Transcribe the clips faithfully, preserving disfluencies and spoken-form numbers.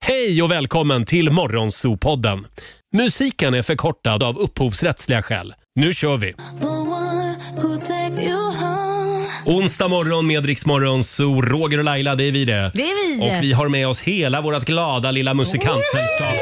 Hej och välkommen till Morgonzoo-podden. Musiken är förkortad av upphovsrättsliga skäl. Nu kör vi! Onsdag morgon med Rix Morgonzoo. Roger och Laila, det är vi det. Det är vi. Och vi har med oss hela vårt glada lilla musikantsällskap.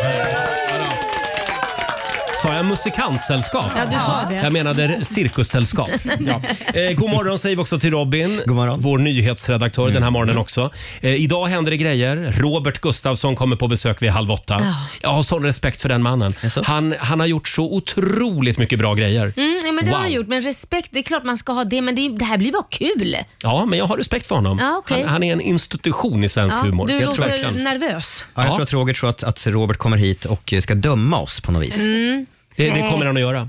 Sa jag musikantsällskap? Ja, du sa det. Jag menade cirkussällskap. Ja. Eh, god morgon säger vi också till Robin, God morgon. vår nyhetsredaktör mm. den här morgonen också. Eh, idag händer det grejer. Robert Gustafsson kommer på besök vid halv åtta. Ja. Jag har sån respekt för den mannen. Han, han har gjort så otroligt mycket bra grejer. Mm, ja, men det wow. har han gjort. Men respekt, det är klart man ska ha det. Men det, det här blir bara kul. Ja, men jag har respekt för honom. Ja, okay. han, han är en institution i svensk ja, humor. Du jag låter tror nervös. Ja, jag ja. tror att Roger tror att, att Robert kommer hit och ska döma oss på något vis. Mm. Det, det kommer han att göra.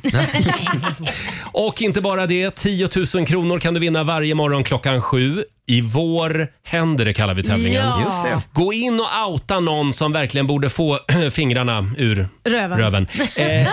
Och inte bara det, tio tusen kronor kan du vinna varje morgon klockan sju. I vår händer det kallar vi tävlingen. Ja. Just det. Gå in och outa någon som verkligen borde få fingrarna ur röven. röven. Eh,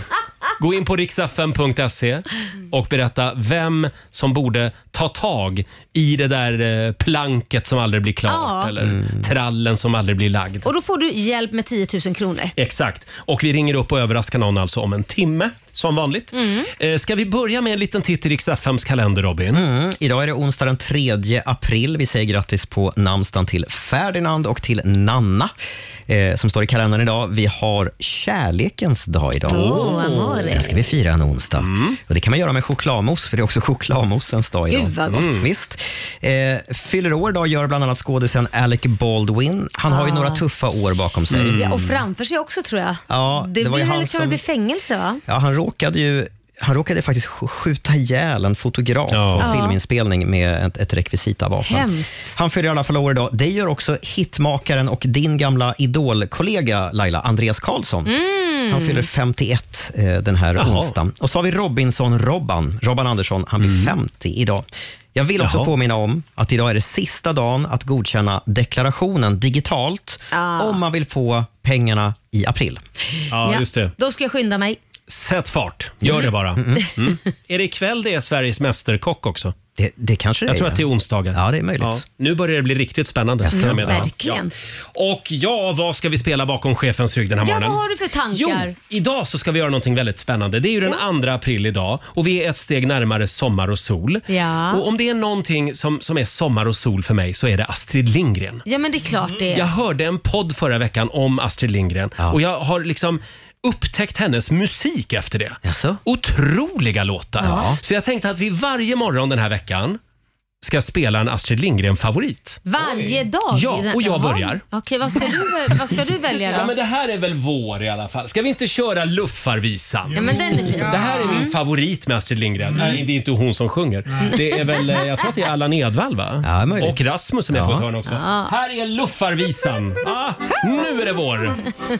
gå in på riks f m punkt se och berätta vem som borde ta tag i det där eh, planket som aldrig blir klart. Ja. Eller mm. trallen som aldrig blir lagd. Och då får du hjälp med tio tusen kronor. Exakt. Och vi ringer upp och överraskar någon alltså om en timme. Som vanligt. Mm. Eh, ska vi börja med en liten titt i Rix F M:s kalender, Robin? Mm. Idag är det onsdag den tredje april. Vi säger grattis på namnsdagen till Ferdinand och till Nanna eh, som står i kalendern idag. Vi har kärlekens dag idag. Åh, amore. Det ska vi fira en onsdag. Mm. Och det kan man göra med chokladmousse, för det är också chokladmoussens dag idag. Gud vad gott. Mm. Visst. Eh, fyller år idag gör bland annat skådisen Alec Baldwin. Han ah. har ju några tuffa år bakom sig. Mm. Ja, och framför sig också tror jag. Ja, det, det var ju blir, han kan som... det bli fängelse va? Ja, han råkade ju Han råkade faktiskt skjuta ihjäl en fotograf ja. på Ja. filminspelning med ett, ett rekvisitavapen. Hemskt. Han fyller i alla fall år idag. Det gör också hitmakaren och din gamla idolkollega Laila, Andreas Karlsson. Mm. Han fyller femtioett eh, den här Jaha. onsdagen. Och så har vi Robinson-Robban, Robban Andersson. Han blir Mm. femtio idag. Jag vill också Jaha. påminna om att idag är det sista dagen att godkänna deklarationen digitalt Ah. om man vill få pengarna i april. Ja, just det. Då ska jag skynda mig. Sätt fart. Gör det bara. Mm. Är det ikväll det är Sveriges mästerkock också? Det, det kanske det Jag tror är. att det är onsdagar. Ja, det är möjligt. Ja. Nu börjar det bli riktigt spännande. Jaså. Jag menar. Verkligen. Ja. Och ja, vad ska vi spela bakom chefens rygg den här Ja, morgonen? vad har du för tankar? Jo, idag så ska vi göra någonting väldigt spännande. Det är ju den andra april idag och vi är ett steg närmare sommar och sol. Ja. Och om det är någonting som, som är sommar och sol för mig så är det Astrid Lindgren. Ja, men det är klart det är. Jag hörde en podd förra veckan om Astrid Lindgren Ja. och jag har liksom upptäckt hennes musik efter det. Jaså? Otroliga låtar. Ja. Så jag tänkte att vi varje morgon den här veckan ska spela en Astrid Lindgren-favorit. Varje dag? Ja, i den- och jag Jaha. börjar. Okej, vad ska du, vad ska du välja då? Ja, men det här är väl vår i alla fall. Ska vi inte köra Luffarvisan? Ja, men den är fin. Det här är min favorit med Astrid Lindgren. Nej, det är inte hon som sjunger. Det är väl, eh, jag tror att det är Allan Edwall va? Ja, möjligt. Och Rasmus som är på Ja. ett hörn också. Här är Luffarvisan. Ah, nu är det vår.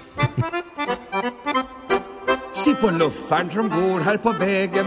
Se på luffaren som går här på vägen.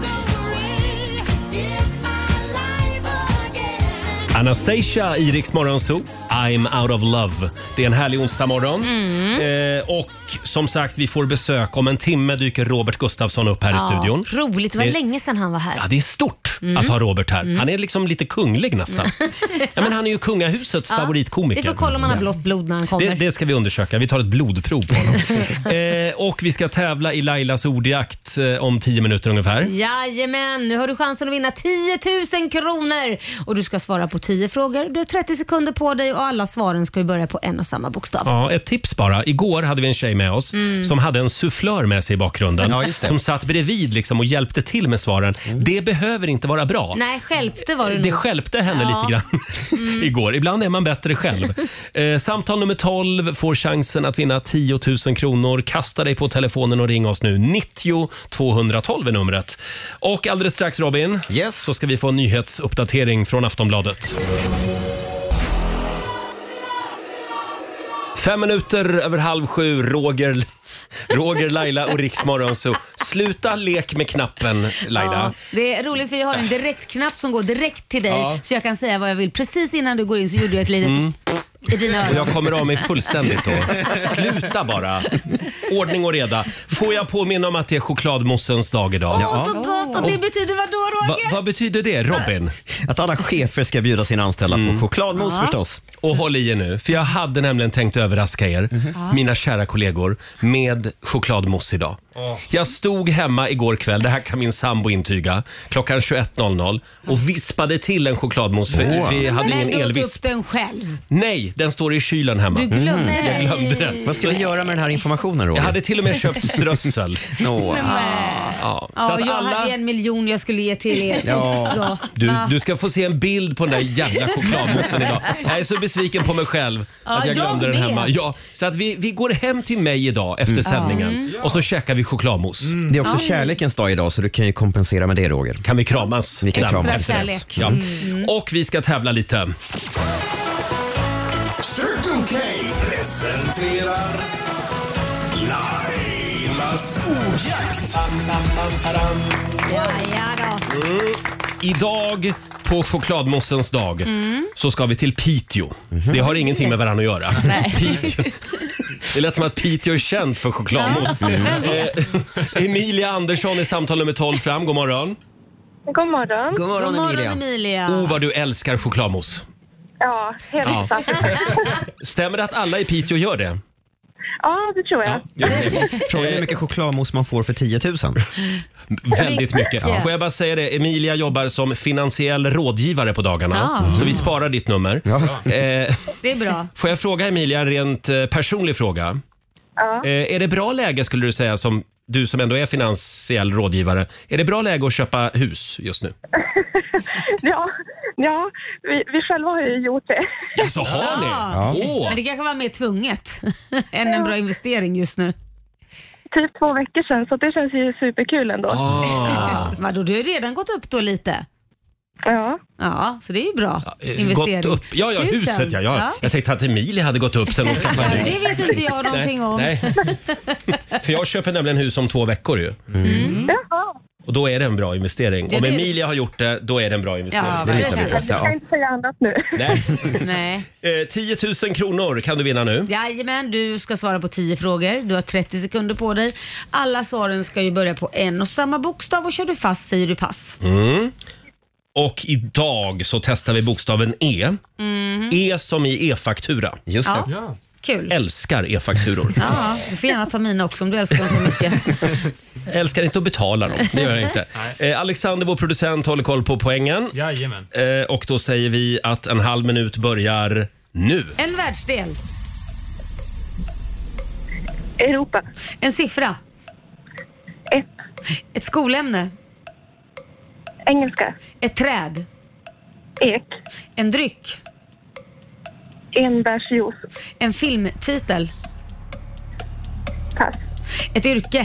Anastasia i Rix Morgonzoo, I'm out of love. Det är en härlig onsdag morgon. Mm. Eh, och som sagt, vi får besök. Om en timme dyker Robert Gustafsson upp här i Ja, studion. roligt, det var Det- länge sedan han var här. Ja, det är stort att ha Robert här. Han är liksom lite kunglig nästan. Ja, men han är ju kungahusets Ja, favoritkomiker. Vi får kolla om han har blått blod när han kommer. Det, det ska vi undersöka. Vi tar ett blodprov på honom. eh, och vi ska tävla i Lailas ordjakt eh, om tio minuter ungefär. Jajamän, nu har du chansen att vinna tio tusen kronor. Och du ska svara på tio frågor. Du har trettio sekunder på dig och alla svaren ska ju börja på en och samma bokstav. Ja, ett tips bara. Igår hade vi en tjej med oss som hade en sufflör med sig i bakgrunden. Ja, just det. Som satt bredvid liksom och hjälpte till med svaren. Det behöver inte vara bra. Nej, stjälpte var det Det nog. stjälpte henne Ja. lite grann igår. Ibland är man bättre själv. Eh, samtal nummer tolv får chansen att vinna tio tusen kronor. Kasta dig på telefonen och ring oss nu. nittio tvåhundratolv är numret. Och alldeles strax Robin, Yes. så ska vi få en nyhetsuppdatering från Aftonbladet. Fem minuter över halv sju, Roger, Roger Laila och Rix Morgonzoo. Sluta lek med knappen, Laila. Ja, det är roligt för jag har en direktknapp som går direkt till dig Ja. så jag kan säga vad jag vill. Precis innan du går in så gjorde jag ett litet i dina Och öron. jag kommer av mig fullständigt då. Sluta bara. Ordning och reda. Får jag påminna om att det är chokladmoussens dag idag? Åh, så gott! Och det betyder vad då, Va, Roger? vad betyder det, Robin? Att alla chefer ska bjuda sina anställda på chokladmousse Ja. förstås. Och håll i er nu, för jag hade nämligen tänkt överraska er, mm-hmm. mina kära kollegor, med chokladmousse idag. Oh. Jag stod hemma igår kväll, det här kan min sambo intyga, klockan tjugoett noll noll och vispade till en chokladmousse för oh. vi hade Men ingen elvisp. Men du upp den själv? Nej, den står i kylen hemma. Du glömde mm. Jag glömde den. Vad ska jag göra med den här informationen, Roger? Jag hade till och med köpt strössel. no. Ja, ja, så att jag alla... hade en miljon jag skulle ge till er ja. också. Du, du ska få se en bild på den där jävla chokladmoussen idag. Jag är så besviken på mig själv ja, att jag glömde jag den hemma. Ja, så att vi, vi går hem till mig idag efter mm. sändningen mm. och så käkar vi chokladmousse. Mm. Det är också ja. kärlekens dag idag, så du kan ju kompensera med det, Roger. Kan vi kramas? Vi kan kramas. Kärlek. Ja. Mm. Och vi ska tävla lite. Circle K presenterar Lailas ordjakt. Ja, ja då. Mm. Idag på chokladmoussens dag mm. så ska vi till Piteå. Mm. Så det har ingenting med varandra att göra. Piteå. Det lät som att Piteå är känt för chokladmousse. Mm. Eh, Emilia Andersson är samtal nummer tolv fram. God morgon. God morgon. God morgon, God morgon Emilia. Emilia. Oh, vad du älskar chokladmousse. Ja, helt ja. sant. Stämmer det att alla i Piteå gör det? Ja, det tror jag. Ja, Fråga hur mycket chokladmousse man får för tio tusen. Väldigt mycket. Ja. Får jag bara säga det, Emilia jobbar som finansiell rådgivare på dagarna. Ja. Så vi sparar ditt nummer. Ja. Eh, det är bra. Får jag fråga Emilia en rent eh, personlig fråga? Ja. Eh, är det bra läge, skulle du säga, som du som ändå är finansiell rådgivare, är det bra läge att köpa hus just nu? ja, ja vi, vi själva har ju gjort det. Ja, så har ni? Ja. Oh. Men det kanske var mer tvunget än en bra investering just nu. Typ två veckor sedan, så det känns ju superkul ändå. Ah. Ja, men då, du har ju redan gått upp då lite. Ja. Ja, så det är ju bra ja, investering. Gått upp. Ja, ja, huset. Ja, ja. Ja. Jag tänkte att Emilia hade gått upp sen hon skaffade hus. Det vet inte jag någonting nej, om. Nej. För jag köper nämligen hus om två veckor ju. Mm. Mm. Jaha. Och då är det en bra investering. Ja, om det Emilia har gjort det, då är det en bra investering. Ja, det är lite jag kan inte säga annat nu. Nej. Nej. Eh, tio tusen kronor kan du vinna nu. Jajamän, du ska svara på tio frågor. Du har trettio sekunder på dig. Alla svaren ska ju börja på en och samma bokstav, och kör du fast säger du pass. Mm. Och idag så testar vi bokstaven E. Mm. E som i e-faktura. Just det. Ja. Kul. Älskar e-fakturor. Ja, du får gärna ta mina också om du älskar dem så mycket. Jag älskar inte att betala dem, det gör jag inte. Eh, Alexander, vår producent, håller koll på poängen. Jajamän. Eh, och då säger vi att en halv minut börjar nu. En världsdel. Europa. En siffra. Ett. Ett skolämne. Engelska. Ett träd. Ek. En dryck. Enbärsjuice. En filmtitel. Pass. Ett yrke.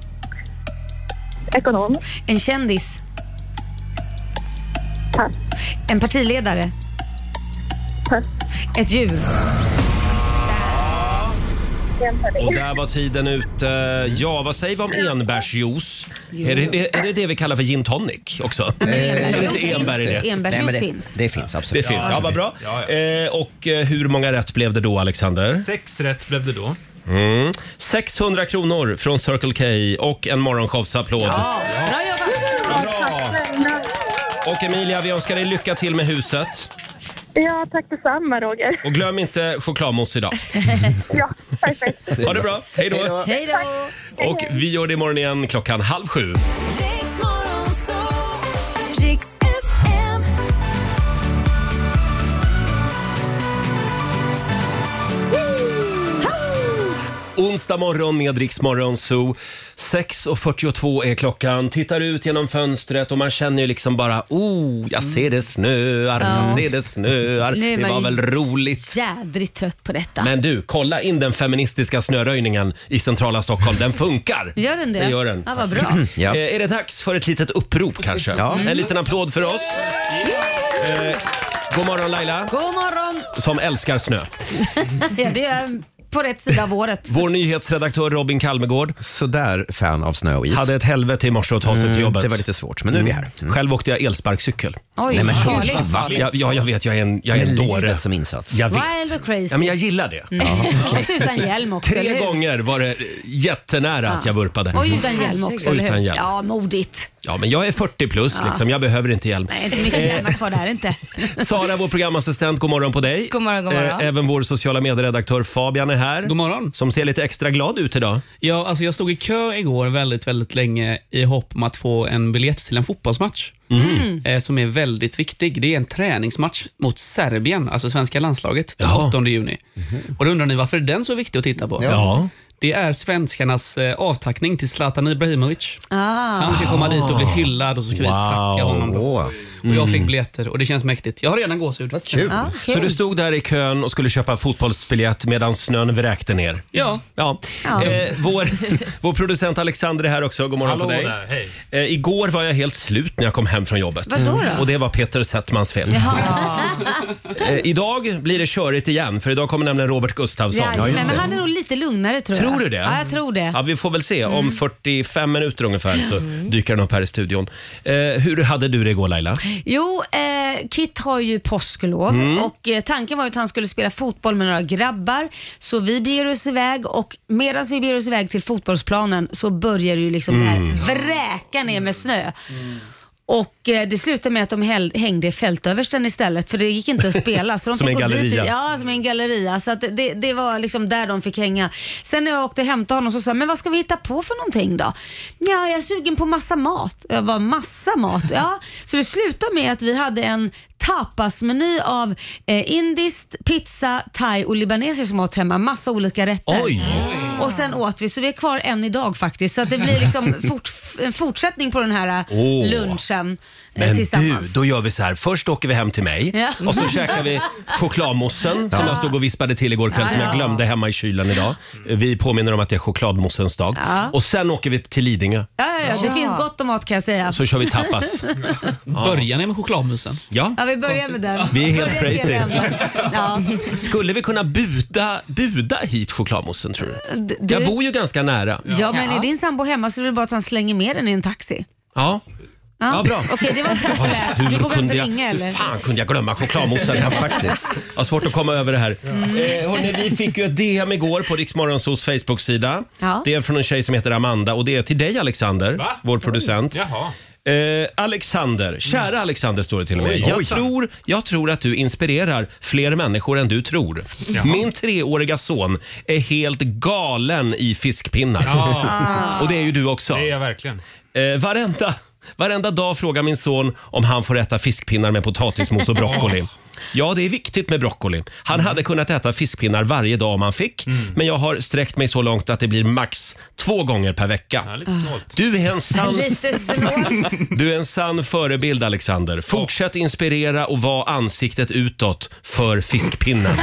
Ekonom. En kändis. Pass. En partiledare. Pass. Ett djur. Och där var tiden ute. Ja, vad säger vi om enbärsjuice? Är det, är det det vi kallar för gin tonic också? Men enbärsjuice finns. Enbär i det? Enbärsjuice det, finns. Det finns absolut. Det finns, ja, vad bra. Ja, ja. Eh, och eh, hur många rätt blev det då, Alexander? Sex rätt blev det då. Mm. sexhundra kronor från Circle K och en morgonshowsapplåd. Ja, bra jobbat. Bra. Och Emilia, vi önskar dig lycka till med huset. Ja, tack detsamma, Roger. Och glöm inte chokladmousse idag. Ja, perfekt. Ha det bra, hej då. Hej då. Och vi gör det imorgon igen klockan halv sju. Onsdag morgon med Rix Morgon Zoo. sex och fyrtiotvå är klockan. Tittar ut genom fönstret och man känner ju liksom bara, oh, jag ser det snöar, Ja. jag ser det snöar. Nu är Det man var ju väl roligt. Jädrigt trött på detta. Men du, kolla in den feministiska snöröjningen i centrala Stockholm. Den funkar. Gör den det? Det gör den. Ja, vad bra. Ja. Eh, är det dags för ett litet upprop kanske? Ja. En liten applåd för oss. Eh, god morgon Laila, God morgon. som älskar snö. Ja, det är på rätt sida av året. Vår nyhetsredaktör Robin Kalmegård. Så där fan av snö och is. Hade ett helvete i morse att ta sig till jobbet. Mm, det var lite svårt, men nu är vi här. Mm. Själv åkte jag elsparkcykel. Oj, Nej, men farligt. va? Ja, ja, jag vet, jag är en, jag är en dåre. Som insats. Jag vet. Wild och crazy. Ja, men jag gillar det. Mm. Och så utan hjälm också, eller Tre hur? gånger var det jättenära att jag vurpade. Och utan hjälm också, Och eller utan hur? hjälm. Ja, modigt. Ja, men jag är fyrtio plus liksom. Jag behöver inte hjälm. Nej, inte mycket hjärna kvar där inte. Sara, vår programassistent, god morgon på dig. God morgon, god morgon. Eh, Även vår sociala medieredaktör Fabian är här. God morgon. Som ser lite extra glad ut idag. Ja, alltså jag stod i kö igår väldigt, väldigt länge i hopp om att få en biljett till en fotbollsmatch. Mm. Eh, som är väldigt viktig. Det är en träningsmatch mot Serbien, alltså svenska landslaget, den Jaha. åttonde juni. Mm. Och då undrar ni, varför är den så viktig att titta på? Ja. Det är svenskarnas eh, avtackning till Zlatan Ibrahimovic. Ah. Han ska komma dit och bli hyllad och så ska vi tacka honom då. Åh. Och jag fick biljetter och det känns mäktigt. Jag har redan gåshud. Kul. Ja, Så du stod där i kön och skulle köpa fotbollsbiljett medan snön vräkte ner? Ja. Ja. Ja. Eh, vår, vår producent Alexander är här också. God morgon Hallå på dig. där, hej. Eh, igår var jag helt slut när jag kom hem från jobbet. Vadå då? Och det var Peter Settmans fel. Jaha. Eh, idag blir det körigt igen, för idag kommer nämligen Robert Gustafsson. Ja, men han är nog lite lugnare, tror jag. Tror du det? Ja, jag tror det. Ja, vi får väl se. Om fyrtiofem minuter ungefär så dyker han upp här i studion. Eh, hur hade du det igår, Laila? Jo, eh, Kit har ju påsklov Mm. och eh, tanken var ju att han skulle spela fotboll med några grabbar. Så vi beger oss iväg och medan vi beger oss iväg till fotbollsplanen så börjar det ju liksom det Mm. här vräka ner med snö. Och eh, det slutade med att de häll, hängde i fältöversten istället, för det gick inte att spela. Så de Som fick en gå dit- galleria. Ja, som en galleria. Så att det, det var liksom där de fick hänga. Sen när jag åkte och hämtade honom så sa jag, men vad ska vi hitta på för någonting då? Ja, jag är sugen på massa mat. Jag var massa mat. Ja, så det slutade med att vi hade en tapasmeny av eh, indiskt, pizza, thai och libanesisk mat hemma. Massa olika rätter. Oj! Och sen åt vi, så vi är kvar än idag faktiskt. Så att det blir liksom fort, en fortsättning på den här Åh. lunchen eh, Men du, tillsammans. då gör vi så här. Först åker vi hem till mig Ja. och så käkar vi chokladmoussen som jag stod och vispade till igår kväll, som jag glömde hemma i kylen idag. Vi påminner om att det är chokladmoussens dag. Ja. Och sen åker vi till Lidingö. Ja, ja, ja, det finns gott om mat kan jag säga. Så kör vi tapas. Börjar ni med chokladmusen? Ja. Ja, vi börjar med den. Vi är helt Börjar crazy. med den. Ja. Skulle vi kunna buda, buda hit chokladmoussen, tror du? D- du- Jag bor ju ganska nära. Ja, men är din sambo hemma så är det bara att han slänger med den i en taxi. Ja. Ja, bra. Okej, det var populärt. Du, vågar kunde inte jag, ringa eller? hur fan kunde jag glömma chokladmoussen? Ja, faktiskt. Jag har svårt att komma över det här. Mm. Eh, hörni, vi fick ju ett D M igår på Riksmorgonsos Facebook-sida. Ja. Det är från en tjej som heter Amanda och det är till dig, Alexander, Va? vår producent. Jaha. Eh, Alexander, kära Alexander står det till och med. Oj, Jag oj. tror, jag tror att du inspirerar fler människor än du tror. Min treåriga son är helt galen i fiskpinnar. Ja, Och det är ju du också. det är jag verkligen. Eh, varenda, varenda dag frågar min son om han får äta fiskpinnar med potatismos och broccoli. Ja, det är viktigt med broccoli. Han hade kunnat äta fiskpinnar varje dag om han fick. Men jag har sträckt mig så långt att det blir max två gånger per vecka. Ja, lite snålt. Du är en sann, Lite snålt. du är en sann förebild, Alexander. Fortsätt inspirera och var ansiktet utåt för fiskpinnen.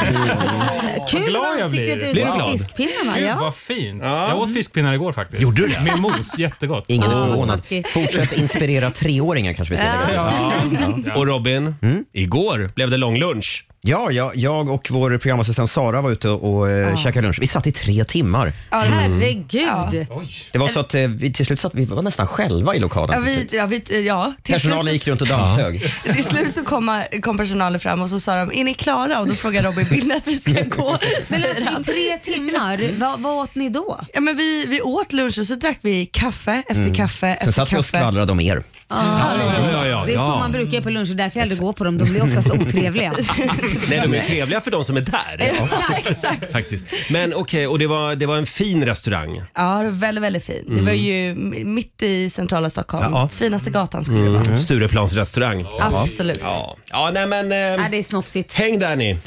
Kul glad jag ansiktet blir. ut Blir du på glad? fiskpinnarna. Gud, Ja. vad fint. Jag åt fiskpinnar igår faktiskt. Gjorde du det? Med mos, jättegott. Ingen är Ja, förvånad. smaskigt. Fortsätt inspirera treåringar kanske vi ska lägga till. Och Robin, igår blev det lång lunch. Ja, jag, jag och vår programassistent Sara var ute och eh, käkade lunch. Vi satt i tre timmar. Herregud. Oj. Det var så att eh, vi till slut satt vi var nästan själva i lokalen. Ja, till vi, slut. ja, vi, ja, till, Personalen slut gick runt och dammsög. så, till slut så kom, kom personalen fram och så sa de, är ni klara? Och då frågade Robin, vill ni att vi ska gå? Men Säger han. alltså, i tre timmar, vad, vad åt ni då? Ja, men vi, vi åt lunch och så drack vi kaffe efter kaffe Sen efter satt vi och kaffe. skvallrade om er. Ah, ja, ja, det är så ja. man brukar på lunch och därför jag aldrig går på dem. De blir oftast otrevliga. Nej, de är trevliga för de som är där. Ja, exakt. Faktiskt. Men okej, och det var, det var en fin restaurang. Ja, det var väldigt, väldigt fin. Det var ju m- mitt i centrala Stockholm. Ja. Finaste gatan skulle det vara. Stureplans restaurang. Absolut. Ja, ja nej men... Nej, Eh, det är snofsigt. häng där ni.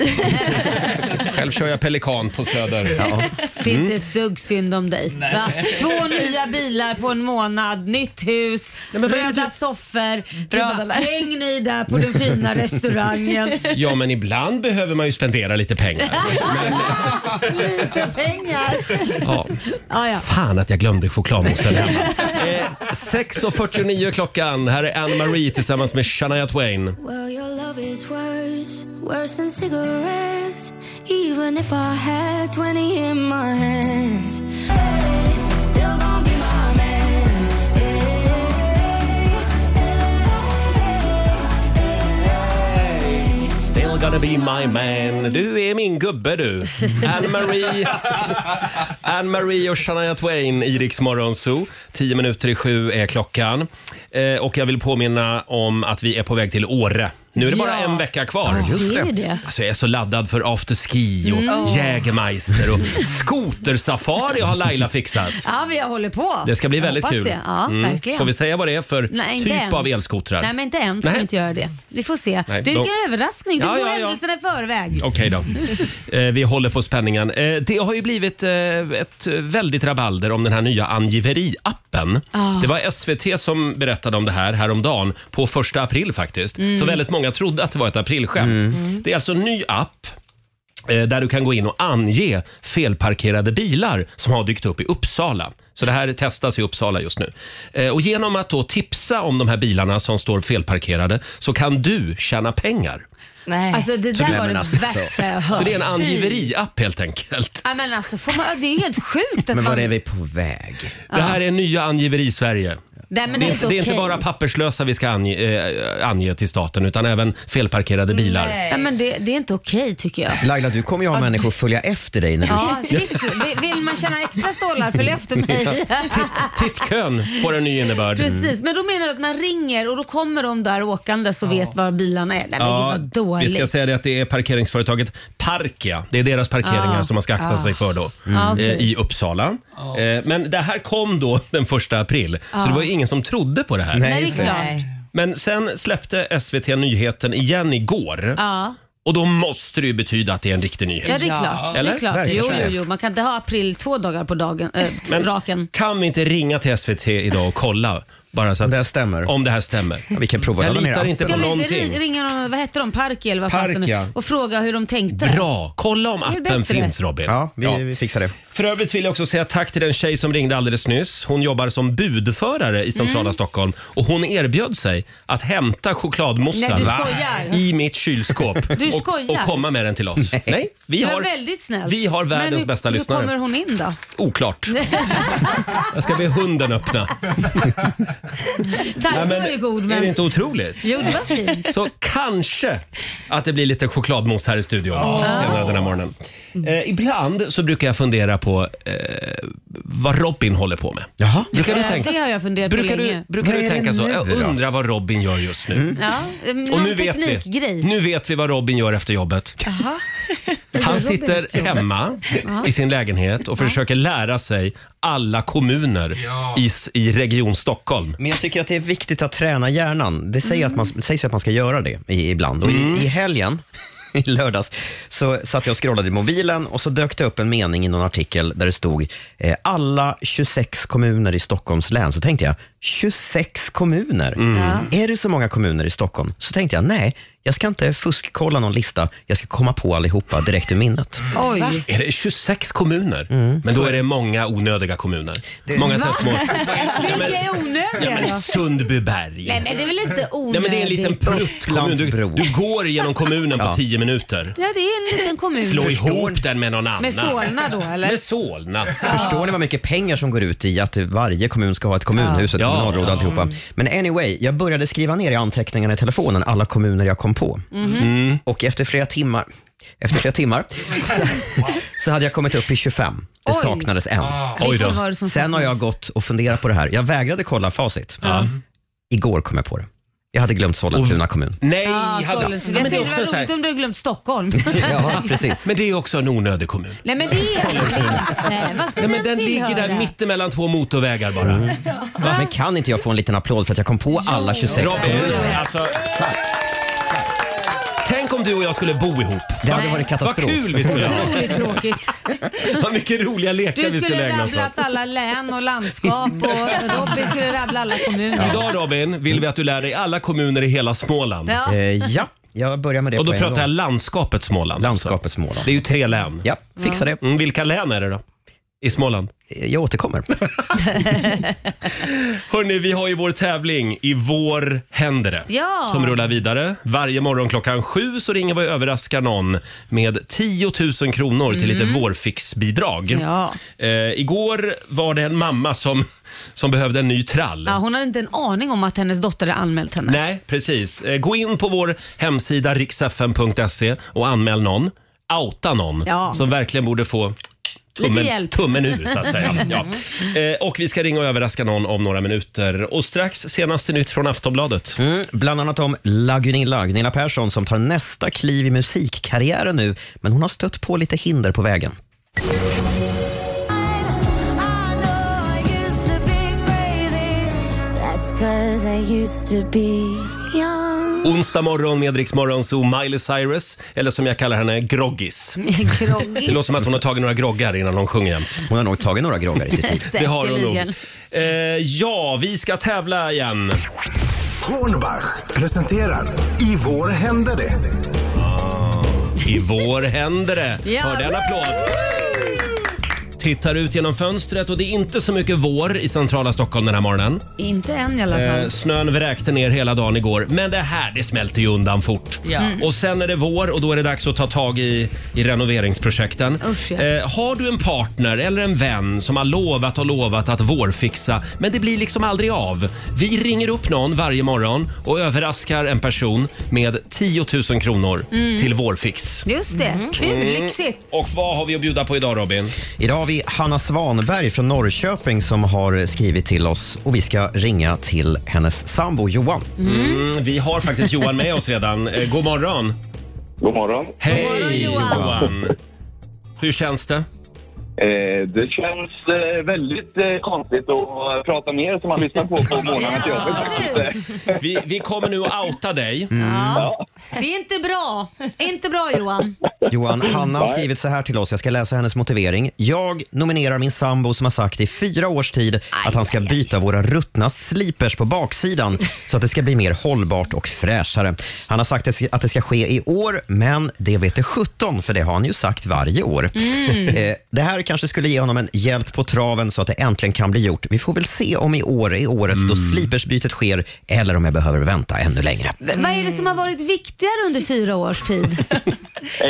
Själv kör jag Pelikan på Söder. Ja. Det är inte ett dugg synd om dig. Va? Två nya bilar på en månad, nytt hus, men vad är det röda du- soffor. Du Bra, bara, eller? häng ni där på den fina restaurangen. Ja, men ibland ibland behöver man ju spendera lite pengar. Men, lite pengar. ja. Ah, ja. Fan att jag glömde chokladmoussen hemma. eh, sex och fyrtionio klockan. Här är Anne-Marie tillsammans med Shania Twain. Well, your love is worse, worse than cigarettes. Even if I had twenty in my hands, hey, still gonna be my man. Hey, still gonna be my man. Du är min gubbe du. Anne-Marie Anne-Marie och Shania Twain i Rix Morgon Zoo. Tio minuter i sju är klockan. Eh, och jag vill påminna om att vi är på väg till Åre. Nu är det bara Ja. en vecka kvar. Ja, just det. Det. Alltså jag är så laddad för afterski och Mm. Jägermeister och skotersafari har Laila fixat. Ja, vi håller på. Det ska bli Jag väldigt hoppas kul. Det. Ja, Mm. verkligen. Får vi säga vad det är för Nej, inte typ än. av elskotrar? Nej, men inte än ska Nej. vi inte göra det. Vi får se. Nej, det är då- en överraskning. Du Ja, går ja, ja. händelserna i förväg. Okej då. Eh, vi håller på spänningen. Eh, det har ju blivit eh, ett väldigt rabalder om den här nya angiveri-appen. Ah. Det var S V T som berättade om det här häromdagen på första april faktiskt. Mm. Så väldigt många trodde att det var ett aprilskämt. Mm. Det är alltså en ny app eh, där du kan gå in och ange felparkerade bilar som har dykt upp i Uppsala. Så det här testas i Uppsala just nu. Eh, och genom att då tipsa om de här bilarna som står felparkerade så kan du tjäna pengar. Nej. Alltså det Så där det- var men det alltså- värsta jag hört. Så det är en angiveri-app helt enkelt. Ja, men alltså, får man, det är helt sjukt att Men var man... är vi på väg? Det här är nya angiveri-Sverige. Nej, men Det det är, är inte det är inte okej. bara papperslösa vi ska ange, eh, ange till staten utan även felparkerade bilar. Nej, men det, det är inte okej tycker jag. Laila, du kommer ju ha människor följa efter dig när du... Ja, shit. Vill- Vill man tjäna extra stålar, följ efter mig. Tittkön får en ny innebörd. Precis, men då menar du att man ringer och då kommer de där åkande så vet var bilarna är. Nej, men Ja, gud vad dåligt. vi ska säga det att det är parkeringsföretaget Parkia. Det är deras parkeringar Ja. som man ska akta Ja. sig för då. Mm. Ja, okej. eh, I Uppsala. Eh, Men det här kom då den första april. Ja. Så det var ju ingen som trodde på det här. Nej, det är klart. Men sen släppte S V T nyheten igen igår. Ja. Och då måste det ju betyda att det är en riktig nyhet. Ja, det är klart. Eller? Det är klart. Jo, jo, jo. Man kan inte ha april två dagar på dagen, äh, Men raken. kan vi inte ringa till S V T idag och kolla? Bara så att, det stämmer. Om det här stämmer. Ja, vi kan prova Jag ladda ner litar appen. inte på Ska vi inte någonting. ri- ringa någon, vad heter de, Park eller vad fasen Parkia. nu, och fråga hur de tänkte? Bra! Kolla om Det är appen bättre. finns, Robin. Ja, vi, vi fixar det. För övrigt vill jag också säga tack till den tjej som ringde alldeles nyss. Hon jobbar som budförare i centrala Mm. Stockholm och hon erbjöd sig att hämta chokladmoussen Nej, du skojar. i mitt kylskåp Du och, skojar. och komma med den till oss. Nej, vi det var har, väldigt snällt. vi har världens Men hur, bästa hur lyssnare. kommer hon in då? Oklart. Jag ska be hunden öppna. Tack, Nej, du var ju god, men... Är det inte otroligt? Jo, det var fint. Så kanske att det blir lite chokladmousse här i studion senare den här morgonen. Eh, ibland så brukar jag fundera på eh, vad Robin håller på med. Jaha. Brukar du Eh, tänka, Det har jag funderat på brukar länge. du, brukar Vad du är det tänka så? nu Jag då? undrar vad Robin gör just nu. Ja, eh, någon Och nu vet, vi, teknikgrej. nu vet vi vad Robin gör efter jobbet. Han sitter hemma i sin lägenhet och försöker lära sig alla kommuner i, s- i Region Stockholm. Men jag tycker att det är viktigt att träna hjärnan. Det säger att man, sägs att man ska göra det i, ibland. Och Mm. i, i helgen, i lördags, så satt jag och scrollade i mobilen och så dök det upp en mening i någon artikel där det stod eh, alla tjugosex kommuner i Stockholms län. Så tänkte jag, tjugosex kommuner? Är det så många kommuner i Stockholm? Så tänkte jag, nej, jag ska inte fuskkolla någon lista. Jag ska komma på allihopa direkt ur minnet. Oj. Är det tjugosex kommuner? Men då är det många onödiga kommuner. Många så här små... Vilka är onödiga då? Sundbyberg. Nej, men det är väl inte onödigt? Nej, men det är en liten pruttkommun. Du, Upplandsbro. du går genom kommunen på Ja. tio minuter. Ja, det är en liten kommun. Slå Förstår ihop den med någon annan. Med Solna då, eller? Med Solna. Förstår ni vad mycket pengar som går ut i att varje kommun ska ha ett kommunhus, ett Ja. kommunalråd och Ja. alltihopa. Men anyway, jag började skriva ner i anteckningarna i telefonen alla kommuner jag kom på. Mm. Och efter flera timmar efter flera timmar så hade jag kommit upp i tjugofem. Det Oj. saknades en. Oj då. Vilken var det som Sen har jag saknas? gått och funderat på det här. Jag vägrade kolla facit. Igår kom jag på det. Jag hade glömt Sollentuna kommun. Nej, Ah, hade... Sollentuna. Ja, Jag men det är tänkte också det så var här... roligt om du hade glömt Stockholm. Ja, precis. Men det är också en onödig kommun. Nej, men det är Nej, vad ska Nej, men den tillhöra? ligger där mittemellan två motorvägar bara. Men kan inte jag få en liten applåd för att jag kom på alla tjugosex Robin, kommuner? alltså... Tänk om du och jag skulle bo ihop. Det hade Nej. varit katastrof. Vad kul vi skulle ha. Otroligt tråkigt. Vad mycket roliga lekar Du vi skulle skulle ägna oss rabblat åt. alla län och landskap och Robin skulle rabbla alla kommuner. Idag Robin vill vi att du lär dig alla kommuner i hela Småland. Ja. Eh, ja, Jag börjar med det. Och då på en pratar jag gång. landskapet Småland. Landskapet Småland. Det är ju tre län. Ja, fixa det. Mm, vilka län är det då? I Småland? Jag återkommer. Hörrni, vi har ju vår tävling I vår händer det. Ja. Som rullar vidare. Varje morgon klockan sju så ringer vi och överraskar någon med tio tusen kronor till lite vårfixbidrag. Ja. Eh, igår var det en mamma som, som behövde en ny trall. Ja, hon hade inte en aning om att hennes dotter hade anmält henne. Nej, precis. Eh, gå in på vår hemsida riks f m punkt se och anmäl någon. Outa någon Ja. som verkligen borde få tummen, Lite hjälp. tummen ur så att säga. Ja. Eh, och vi ska ringa och överraska någon om några minuter. Och strax senaste nytt från Aftonbladet. Mm, bland annat om La Gunilla, Gunilla Persson som tar nästa kliv i musikkarriären nu, men hon har stött på lite hinder på vägen. Onsdag morgon med Rix Morgon så Miley Cyrus, eller som jag kallar henne, Groggis. Groggis. Det låter som att hon har tagit några groggar innan hon sjunger jämt. Hon har nog tagit några groggar i sitt liv. Det har hon nog. Säkerligen. Eh, ja, vi ska tävla igen. Hornbach presenterar I vår händer det. I vår händer det. Ja. Hörde en applåd. Tittar ut genom fönstret och det är inte så mycket vår i centrala Stockholm den här morgonen. Inte än i alla fall. Eh, snön vräkte ner hela dagen igår. Men det här, det smälter ju undan fort. Ja. Mm. Och sen är det vår och då är det dags att ta tag i, i renoveringsprojekten. Usch, ja. eh, har du en partner eller en vän som har lovat och lovat att vårfixa, men det blir liksom aldrig av. Vi ringer upp någon varje morgon och överraskar en person med tio tusen kronor till vårfix. Just det, kul, lyxigt. Och vad har vi att bjuda på idag, Robin? Idag har vi Hanna Svanberg från Norrköping som har skrivit till oss och vi ska ringa till hennes sambo Johan. Mm, vi har faktiskt Johan med oss redan. Eh, god morgon. God morgon. Hej God morgon, Johan. Johan. Hur känns det? Eh, det känns eh, väldigt eh, konstigt att prata mer som man lyssnar på på morgonen till jobbet faktiskt. Vi, vi kommer nu att outa dig. Ja. Det är inte bra. Inte bra, Johan. Johan, Hanna har skrivit så här till oss. Jag ska läsa hennes motivering. Jag nominerar min sambo som har sagt i fyra års tid att han ska byta våra ruttna slipers på baksidan så att det ska bli mer hållbart och fräschare. Han har sagt att det ska ske i år, men det vet det sjutton, för det har han ju sagt varje år. Eh, det här kanske skulle ge honom en hjälp på traven så att det äntligen kan bli gjort. Vi får väl se om i år är året då slipersbytet sker eller om jag behöver vänta ännu längre. V- vad är det som har varit viktigare under fyra års tid? Eh,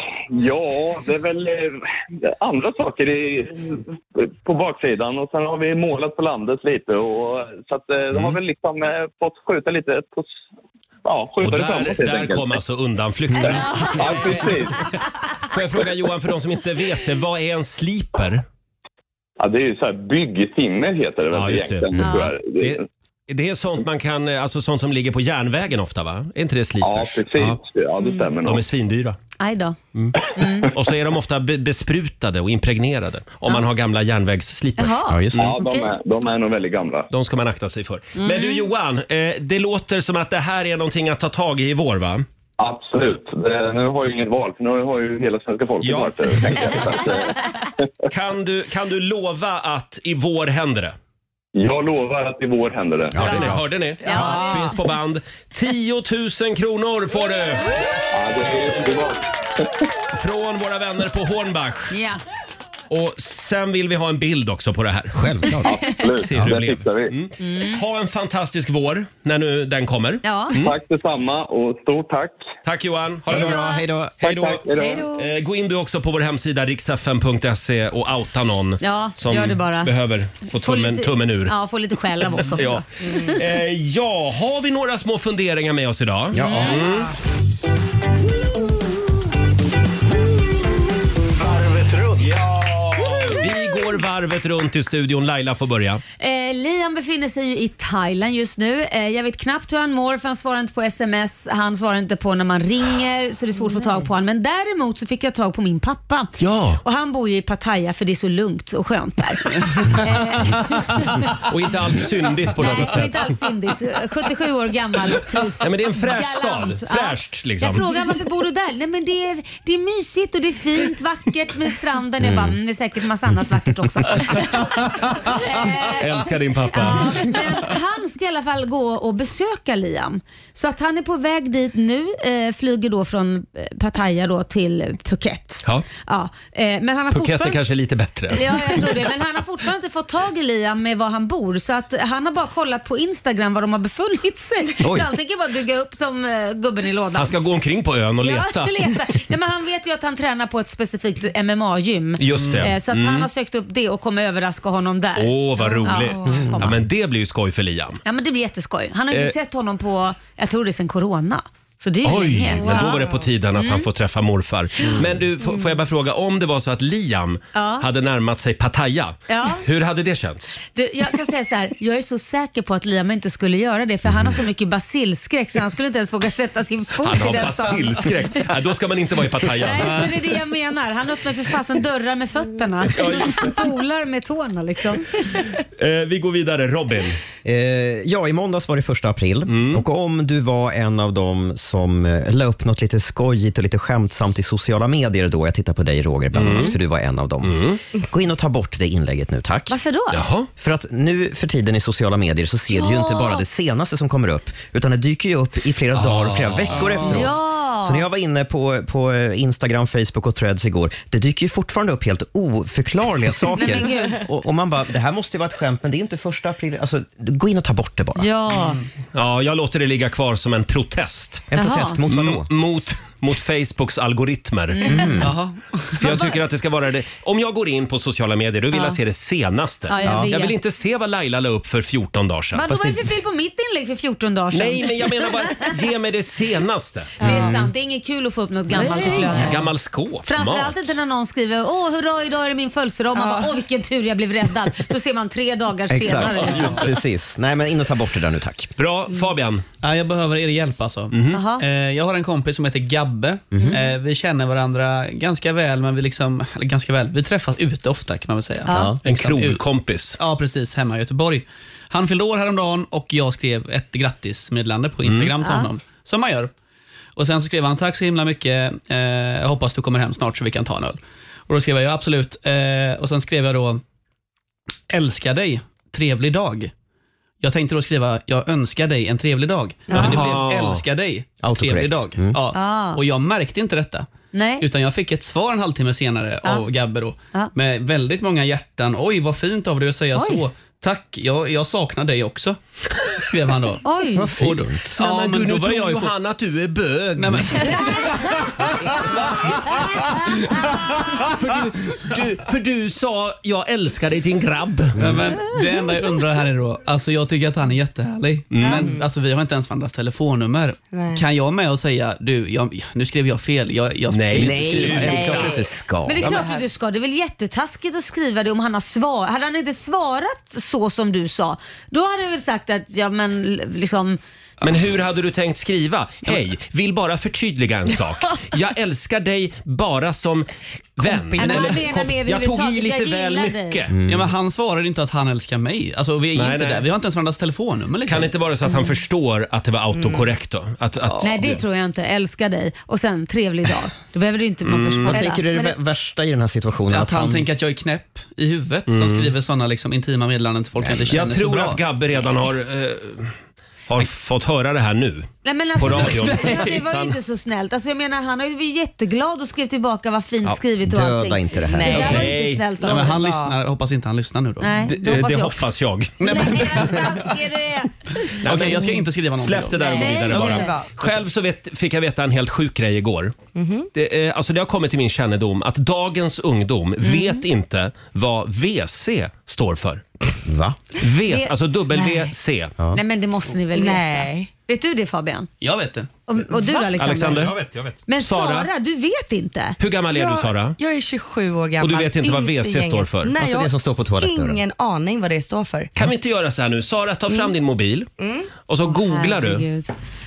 ja, det är väl eh, andra saker i, på baksidan och sen har vi målat på landet lite och så att eh, de har väl liksom eh, fått skjuta lite på ja, skjuta Och det framåt, där, helt där enkelt. kom alltså undanflykten. Ja, precis. Får jag fråga Johan, för de som inte vet det, vad är en sliper? Ja, det är ju så här byggtimmer heter det väl Ja, just det. egentligen. Ja. tror jag. Det, Det, det är sånt man kan, alltså sånt som ligger på järnvägen ofta, va? Är inte det ja, slipers? precis. Ja, det stämmer De nog. är svindyra. Aj då. Och så är de ofta be- besprutade och impregnerade om man har gamla järnvägsslipers. Jaha. Ja, just det. Ja, de Okej. är, de är nog väldigt gamla. De ska man akta sig för. Men du Johan, eh, det låter som att det här är någonting att ta tag i i vår, va? Absolut. Det, nu har jag inget val, för nu har ju hela svenska folket Ja. varit det, tänker jag. Så att, eh, Kan du, kan du lova att i vår händer det? jag lovar att i vår händer det. Hörde ni? Hörde ni? Ja. Finns på band. tio tusen kronor får du Ja, det är underbart. från våra vänner på Hornbach. Ja. Och sen vill vi ha en bild också på det här. Självklart. Absolut. Se Ja, hur det det blev. fixar vi. Mm. Ha en fantastisk vår när nu den kommer. Ja. Tack detsamma och stort tack. Tack Johan. Ha det bra. Hej då. Hej då. Tack, hej då. Hej då. Eh, gå in du också på vår hemsida riks f m punkt se och outa någon Ja, som gör det bara. behöver få Få tummen, lite- tummen ur. Ja, få lite skäll av oss också. Ja. Eh, ja, har vi några små funderingar med oss idag? Ja. Mm. Varvet runt. Ja, vi går varvet runt i studion. Laila får börja. Eh, Liam befinner sig ju i Thailand just nu. Eh, jag vet knappt hur han mår för han svarar inte på sms. Han svarar inte på när man ringer så det är svårt att få tag på honom. Men däremot så fick jag tag på min pappa. Ja. Och han bor ju i Pattaya för det är så lugnt och skönt där. Eh, Och inte alls syndigt på något Nej, och sätt. inte alls syndigt. sjuttiosju år gammal och trivs. Ja, men det är en fräsch galant. stad. Fräscht, liksom. Jag frågar varför bor du där? Nej, men det är, det är mysigt och det är fint, vackert med stranden. Jag bara, mm, det är säkert massa annat vackert också. Älskar din din pappa. Ja, men han ska i alla fall gå och besöka Liam. Så att han är på väg dit nu, eh, flyger då från Pattaya då till Phuket. Ja. Ja, eh, men han har Phuket fortfarande... är kanske lite bättre. Ja, jag tror det. Men han har fortfarande inte fått tag i Liam med var han bor. Så att han har bara kollat på Instagram var de har befunnit sig. Oj. Så han tänker bara bygga upp som uh, gubben i lådan. Han ska gå omkring på ön och leta. Ja, leta. Ja, men han vet ju att han tränar på ett specifikt M M A-gym. Just det. Eh, så att Mm. han har sökt upp det och kommer överraska honom där. Åh, vad roligt. Ja, Ja, men det blir ju skoj för Liam. Ja, men det blir jätteskoj. Han har ju inte Eh. sett honom på, jag tror det är sen corona. Så det är ju Oj, länge. men då var det på tiden att Mm. han får träffa morfar. Men du, f- får jag bara fråga, om det var så att Liam Ja. hade närmat sig Pattaya, Ja. hur hade det känts? Du, jag kan säga så här, jag är så säker på att Liam inte skulle göra det för han har så mycket basilskräck så han skulle inte ens våga sätta sin fot Han i har den stan. basilskräck. Nej, då ska man inte vara i Pattaya. Nej, men det är det jag menar. Han öppnar för fasen dörrar med fötterna. Polar med tårna liksom. Eh, vi går vidare, Robin. Eh, ja, i måndags var det första april. Mm. Och om du var en av dem som eh, la upp något lite skojigt och lite skämtsamt i sociala medier då, jag tittar på dig Roger bland annat, Mm. för du var en av dem. Gå in och ta bort det inlägget nu, tack. Varför då? Jaha. För att nu för tiden i sociala medier så ser du ju Ja. inte bara det senaste som kommer upp, utan det dyker ju upp i flera dagar och flera veckor efteråt. Ja. Så när jag var inne på, på Instagram, Facebook och Threads igår, det dyker ju fortfarande upp helt oförklarliga Nej, men saker. gud. och, och man bara, det här måste ju vara ett skämt, men det är inte första april. Alltså, gå in och ta bort det bara. Ja. Ja, jag låter det ligga kvar som en protest. En Jaha. protest mot vad då? M- mot, mot Facebooks algoritmer. Mm. Jaha. För jag tycker att det ska vara det. Om jag går in på sociala medier, då vill Ja. jag se det senaste. Ja, jag vet. jag vill inte se vad Laila la upp för fjorton dagar sedan. Vadå, vad är det för fel på mitt inlägg för fjorton dagar sedan? Nej, men jag menar bara, ge mig det senaste. Det är sant, det är inget kul att få upp något gammalt i flödet. Gammal skåp, Framförallt mat. inte när någon skriver åh hurra idag är det min födelsedag och man bara åh vilken tur jag blev räddad. Då ser man tre dagar senare. Exakt, just precis. Nej, men in och ta bort det där nu, tack. Bra, Fabian. Ja, jag behöver er hjälp alltså. Jaha. Eh, jag har en kompis som heter Gabbe. Eh, vi känner varandra ganska väl, men vi liksom, eller ganska väl, vi träffas ute ofta kan man väl säga. Ja. En Liksom ut- krogkompis. Ja, precis. Hemma i Göteborg. Han fyllde år häromdagen och jag skrev ett grattismeddelande på Instagram till Ja. honom. Som man gör. Och sen så skrev han, tack så himla mycket. Eh, jag hoppas du kommer hem snart så vi kan ta en öl. Och då skrev jag, ja absolut. Eh, och sen skrev jag då, älskar dig, trevlig dag. Jag tänkte då skriva, jag önskar dig en trevlig dag. Men det Jaha. blev, älskar dig, Autocorrect. trevlig dag. Mm. Ja. Ah. Och jag märkte inte detta. Nej. Utan jag fick ett svar en halvtimme senare Ja. av Gabbe då, Ja. med väldigt många hjärtan. Oj, vad fint av dig att säga Oj. så. Tack, jag, jag saknar dig också, skrev han då. Oj. Vad fint. Ja, men men gud, då nu tror började jag ju få- Johanna att du är bög. Nej, men, för, du, du, för du sa, jag älskar dig till en grabb. nej, men det enda jag undrar här är då, alltså jag tycker att han är jättehärlig. Men alltså, vi har inte ens varandras telefonnummer. Nej. Kan jag med och säga, du, jag, nu skrev jag fel. Jag, jag Nej, skulle inte Nej, skriva det är det. klart du inte ska. Men det är klart att du ska. Det är väl jättetaskigt att skriva det om han har svarat. Hade han inte svarat så som du sa, då hade jag väl sagt att ja men liksom. Men hur hade du tänkt skriva? Hej, vill bara förtydliga en sak. Jag älskar dig bara som vän. Men han menar med jag tog i överhuvudtaget, lite jag väl gillar dig. mycket. Ja, men han svarar inte att han älskar mig. Alltså, vi är Nej, inte nej. där. Vi har inte ens varandras telefonnummer. Liksom. Kan det inte vara så att han förstår att det var autokorrekt då? Att, att, Nej det tror jag inte. Älskar dig och sen trevlig dag. Då behöver du inte man förstå. Vad tänker du är det Men vä- värsta i den här situationen? Att han tänker att jag är knäpp i huvudet som skriver sådana liksom, intima meddelanden till folk jag inte känner jag så tror bra. att Gabbe redan har, eh, har fått höra det här nu. Nej, men alltså, På radion. Ja, det var ju inte så snällt. Alltså, jag menar, han har ju varit jätteglad och skrev tillbaka vad fint Ja, skrivit och döda allting. inte det här. Det där var ju Okej. inte snällt av Nej, men han honom. lyssnar, jag hoppas inte han lyssnar nu då. Nej, Det, det hoppas det jag. hoppas jag. Nej, men vad taskig du är. Okej, jag ska inte skriva någonting Släpp då. det där och gå Nej, vidare det bara. är bra. Själv så vet, fick jag veta en helt sjuk grej igår. Det, eh, alltså det har kommit till min kännedom att dagens ungdom vet inte vad V C står för. Va? V, alltså W C. Nej men det måste ni väl veta? Nej. Vet du det Fabian? Jag vet det. Och, och du Alexander? Alexander? Jag vet, jag vet. Men Sara? Sara, du vet inte? Hur gammal är du Jag- Sara? Jag är tjugosju år gammal. Och du vet inte vad Yngst i V C står gänget. för? Nej, Alltså jag det som står på toaletten då? ingen aning vad det står för. Kan vi inte göra så här nu? Sara, ta fram din mobil och så googlar du. Herregud.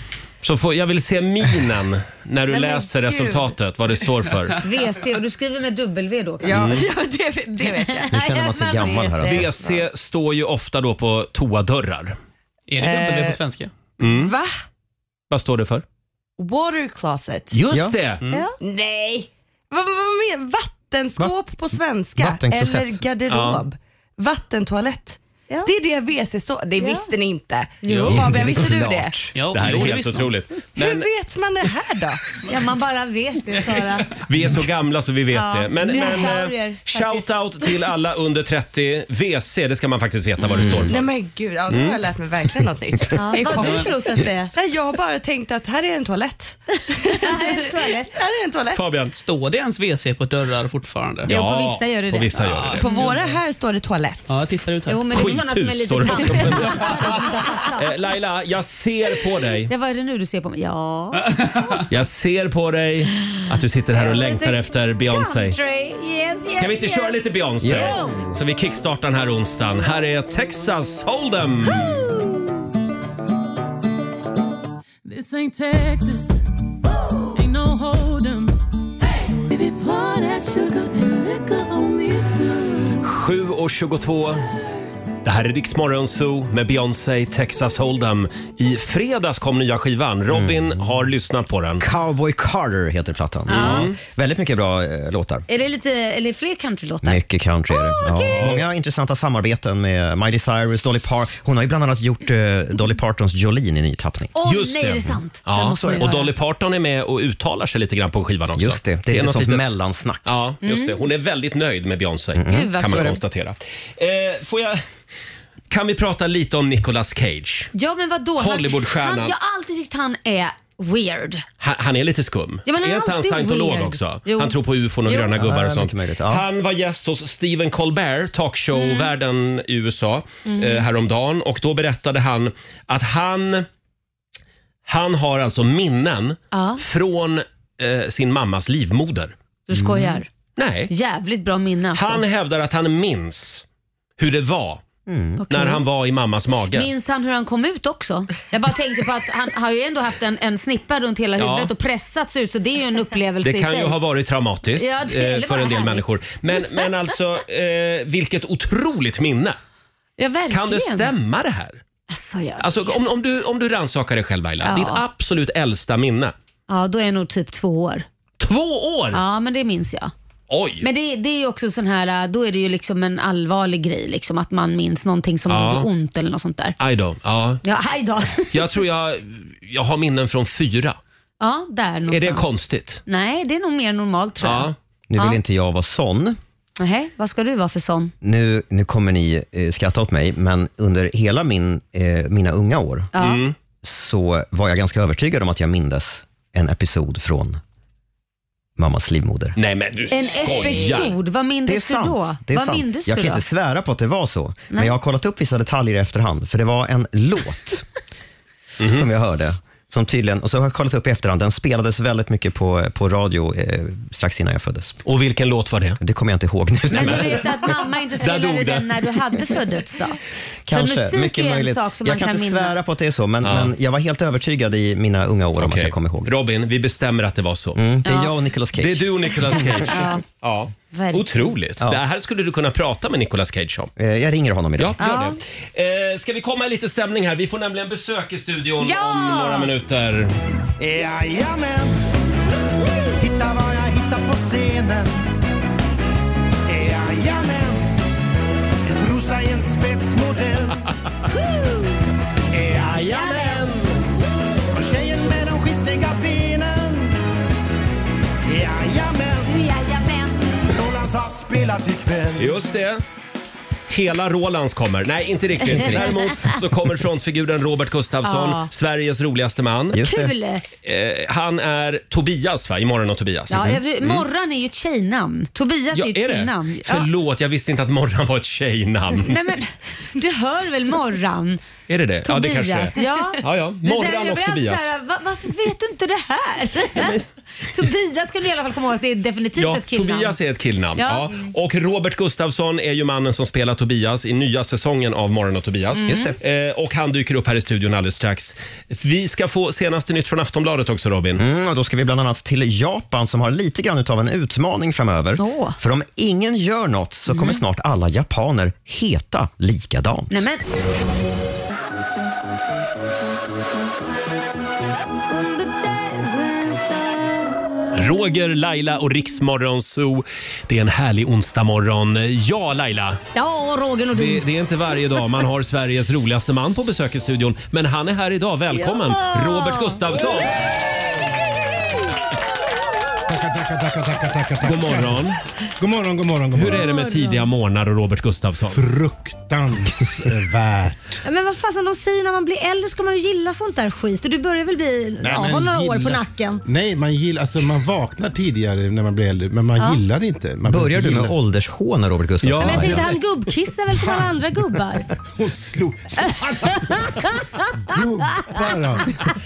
Så får, jag vill se minen när du men läser gud. resultatet, vad det står för. V C och du skriver med W då? Ja, ja det, det vet jag. Nu känner man sig gammal här alltså. V C står ju ofta då på toadörrar. Är det W Eh, på svenska? Va? Vad står det för? Water closet? Just Ja. det! Nej. Vad, vad, vad menar Vattenskåp på svenska? Vattenklosett. Eller garderob? Vattentoalett? Ja. Det är det W C står. Det Ja. visste ni inte. Jo. Fabian, visste du det? Ja, Det här är jo, helt visst. otroligt. Hur Men vet man det här då? Ja, man bara vet det, Sara. vi är så gamla så vi vet Ja, det. Men, men dinosaurier, eh, faktiskt. shout-out till alla under trettio. W C, det ska man faktiskt veta vad det står för. Nej men gud, ja, nu har jag lärt mig verkligen något nytt. Ja, vad har du trott att det är? Nej, jag har bara tänkt att här är en toalett. Toalett. Här är en toalett. Fabian? Står det ens W C på dörrar fortfarande? Jo, på vissa gör det på det. vissa gör det det. På våra här står det toalett. Ja, jag tittar ut här. Jo, men det är sådana som är Skithus lite står det också. tappade. Eh, Laila, jag ser på dig. Ja, vad är det nu du ser på mig? Ja. Jag ser på dig att du sitter här och längtar efter Beyoncé. Country. Yes, yes, Ska vi inte yes. köra lite Beyoncé? Jo. Så vi kickstartar den här onsdagen. Här är Texas Hold'em. This ain't Texas, ain't no hold'em. So if you pour that sugar and liquor on me too. sju och tjugotvå. Det här är Rix Morgon Zoo med Beyoncé, Texas Hold'em. I fredags kom nya skivan. Robin Mm. har lyssnat på den. Cowboy Carter heter plattan. Mm. Väldigt mycket bra eh, låtar. Är det lite, eller fler countrylåtar? Mycket country är det. okej. Ja, många intressanta samarbeten med Miley Cyrus, Dolly Parton. Hon har ju bland annat gjort eh, Dolly Partons Jolene i ny tappning. Åh nej, det är sant. Den Ja, måste man och göra. Mm. Dolly Parton är med och uttalar sig lite grann på skivan också. Just det, det är, något något litet- mellansnack. Ja, just det. Hon är väldigt nöjd med Beyoncé, Gud, vad kan man så är det. konstatera. Eh, får jag... Kan vi prata lite om Nicolas Cage? Ja, men vadå? Han- Hollywoodstjärnan. han- Jag har alltid tyckt han är weird. Han, han är lite skum. Ja, men han är är inte han alltid scientolog weird. också? Jo. Han tror på ufon och Jo. gröna gubbar Ja, och sånt. mycket möjligt, ja. Han var gäst hos Stephen Colbert, talkshow-världen i U S A, eh, häromdagen. Och då berättade han att han, han har alltså minnen Ja. från eh, sin mammas livmoder. Du skojar. Nej, Jävligt bra minne alltså. han hävdar att han minns hur det var Okej. när han var i mammas mage. Minns han hur han kom ut också? Jag bara tänkte på att han har ju ändå haft en, en snippa runt hela Ja. huvudet och pressats ut, så det är ju en upplevelse Det i kan sig. ju ha varit traumatiskt Ja, det- eller eh, för bara en del härligt. människor. Men, men alltså, eh, vilket otroligt minne. Ja, verkligen. Kan det stämma det här? Alltså, jag... Alltså, om, om, du, om du rannsakar dig själv, Laila. Ja. Ditt absolut äldsta minne. Ja, då är jag nog typ två år. Två år? Ja, men det minns jag. Oj! Men det, det är ju också sån här, då är det ju liksom en allvarlig grej, liksom, att man minns någonting som Ja. gjorde ont eller något sånt där. Aj då. Ja. Ja, hej då. Jag tror jag, jag har minnen från fyra. Ja, där någonstans. Är det konstigt? Nej, det är nog mer normalt tror jag. Ja. Nu vill Ja. inte jag vara sån. Nähä, vad ska du vara för sån? Nu, nu kommer ni eh, skratta åt mig, men under hela min, eh, mina unga år Ja. Mm. så var jag ganska övertygad om att jag mindes en episod från mammas livmoder. Nej men du En skojar. episod, vad Det är mindes du sant. då? Det är vad sant. mindes Jag du kan då? inte svära på att det var så, men Nej. jag har kollat upp vissa detaljer i efterhand, för det var en låt som jag hörde. Som tydligen, och så har jag kollat upp i efterhand, den spelades väldigt mycket på, på radio eh, strax innan jag föddes. Och vilken låt var det? Det kommer jag inte ihåg nu. Men du vet att mamma inte Där dog spelade det. den när du hade födelsedag? Kanske, För musik mycket är en möjligt. sak som Jag man kan kan inte minnas. svära på att det är så, men, Ja. men jag var helt övertygad i mina unga år om att Okej. jag kommer ihåg. Robin, vi bestämmer att det var så. Mm, det är Ja. jag och Nicolas Cage. Det är du och Nicolas Cage. Ja. Ja. Verkligen. Otroligt. Ja. Det här skulle du kunna prata med Nicolas Cage om. Eh, Jag ringer honom idag. Ja, gör Ja. det. Eh, ska vi komma i lite stämning här? Vi får nämligen besök i studion Ja! om några minuter. Jajamän, titta vad jag hittar på scenen. Jajamän, en trosa i en spetsmodell. Jajamän, och tjejen med de skistiga benen. Jajamän, Jajamän. Rolands har spelat ikväll. Just det. Hela Rolands kommer. Nej, inte riktigt. Däremot så kommer frontfiguren Robert Gustafsson, Ja. Sveriges roligaste man. Just det. Kul! Eh, han är Tobias, va? I Morgon och Tobias. Ja, jag, Morran är ju ett tjejnamn. Tobias Ja, är ju ett är det? killnamn. Ja. Förlåt, jag visste inte att Morran var ett tjejnamn. Nej men, du hör väl Morran? Är det det? Ja, det Tobias. kanske det är. Ja. Ja, ja. Det där- Morran jag och blir alltid Tobias. så här, va, varför vet du inte det här? Tobias ska du i alla fall komma ihåg att det är definitivt Ja, ett killnamn. Tobias är ett killnamn. Ja. Ja. Och Robert Gustafsson är ju mannen som spelar Tobias i nya säsongen av Morgon och Tobias. Just det. Eh, och han dyker upp här i studion alldeles strax. Vi ska få senaste nytt från Aftonbladet också, Robin. Mm, och då ska vi bland annat till Japan som har lite grann av en utmaning framöver. Åh. För om ingen gör något så kommer snart alla japaner heta likadant. Nej men, When the dancing starts, Roger, Laila och Riksmorgon Zoo. Det är en härlig onsdag morgon. Ja, Laila. Ja, Roger och du. Det, det är inte varje dag man har Sveriges roligaste man på besök i studion. Men han är här idag. Välkommen, ja. Robert Gustafsson. Tackar, tackar, tackar, tackar, tackar, tackar. God morgon. God morgon, god morgon, god morgon. Hur är det med tidiga morgnar och Robert Gustafsson? Fruktansvärt. Men vad fasen, de säger när man blir äldre ska man ju gilla sånt där skit. Och du börjar väl bli, Nej, ja, har några gilla, år på nacken. Nej, man gillar, alltså man vaknar tidigare när man blir äldre, men man ja. gillar inte. Man Börjar du med gilla. åldershåna, Robert Gustafsson? Ja, men jag tänkte, han gubbkissar väl som alla andra gubbar? Hon slog gubbar då.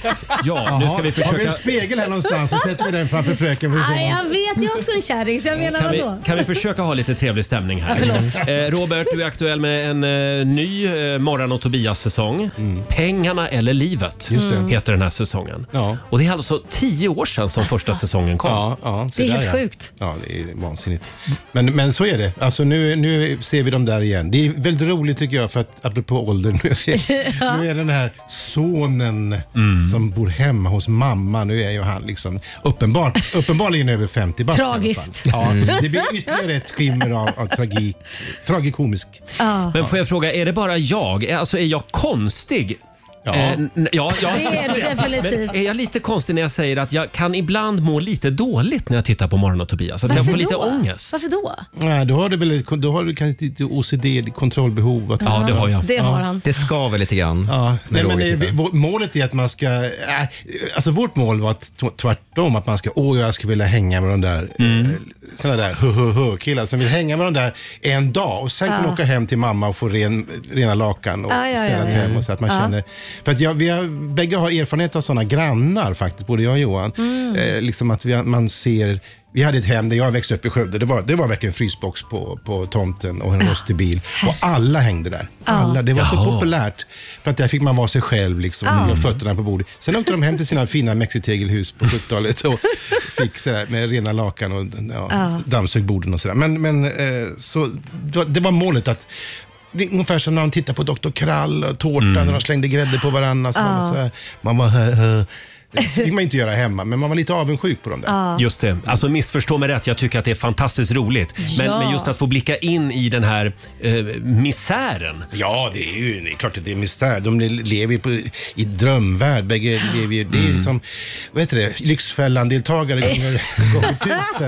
Ja, nu ska vi försöka... Har vi en spegel här någonstans så sätter vi den framför fröken. För Aj, jag vet, jag är också en kärring, så jag menar kan vadå? vi, kan vi försöka ha lite trevlig stämning här? Ja, eh, Robert, du är aktuell med en eh, ny eh, Morran och Tobias-säsong. Mm. Pengarna eller livet Just det. heter den här säsongen. Ja. Och det är alltså tio år sedan som Alltså. första säsongen kom. Ja, ja, Det är där, helt ja. sjukt. Ja, det är vansinnigt. Men, men så är det. Alltså nu, nu ser vi dem där igen. Det är väldigt roligt tycker jag, för att apropå ålder, nu är, nu är den här sonen mm. som bor hemma hos mamma, nu är ju han liksom uppenbart, uppenbarligen över femtio bast. Tragiskt. Ja, det blir ytterligare ett skimmer av, av tragik, tragikomisk. Ja. Men får jag fråga, är det bara jag? Alltså är jag konstig? Ja. Eh, n- ja, ja. Det är du definitivt. Men är jag lite konstig när jag säger att jag kan ibland må lite dåligt när jag tittar på Morgon och Tobias? Att jag Varför får lite då? ångest. Varför då? Nej, då har du väl då har du kanske lite O C D, kontrollbehov. Att, Ja, det har jag. Det har han. Det skaver lite grann. Ja, nej, men Roger det, tittar. vår- målet är att man ska, äh, alltså vårt mål var att, t- tvärtom, att man ska, åh jag skulle vilja hänga med de där, mm. eh, såna där hu, hu, hu, killar som vill hänga med de där en dag och sen kan Ja. åka hem till mamma och få ren, rena lakan och Ja, ja, ställa ja, hem ja. och så att man Ja. känner, för att jag, vi har, bägge har erfarenhet av sådana grannar faktiskt, både jag och Johan, Mm. eh, liksom att vi, man ser. Vi hade ett hem där jag växte upp i Skövde. Det var, det var verkligen en frysbox på, på tomten och en rostig bil. Och alla hängde där. Alla. Det var så Jaha. populärt. För att där fick man vara sig själv liksom, Ja. med fötterna på bordet. Sen åkte de hem till sina fina mexitegelhus på sjuttiotalet och fick sådär med rena lakan och ja, Ja. dammsög borden och sådär. Men, men eh, så, det, var, det var målet att det är ungefär som när man tittar på doktor Krall och tårta när de slängde grädde på varandra. Så man var så här, man var hö, hö. Det fick man inte göra hemma, men man var lite avundsjuk på dem där. Ja. Just det. Alltså missförstå mig rätt, jag tycker att det är fantastiskt roligt. Men, Ja. men just att få blicka in i den här eh, misären. Ja, det är ju det är klart att det är misär. De lever ju på, i drömvärld. Bägge lever ju, det är som, vad heter det, Lyxfällan-deltagare gånger, gånger tusen.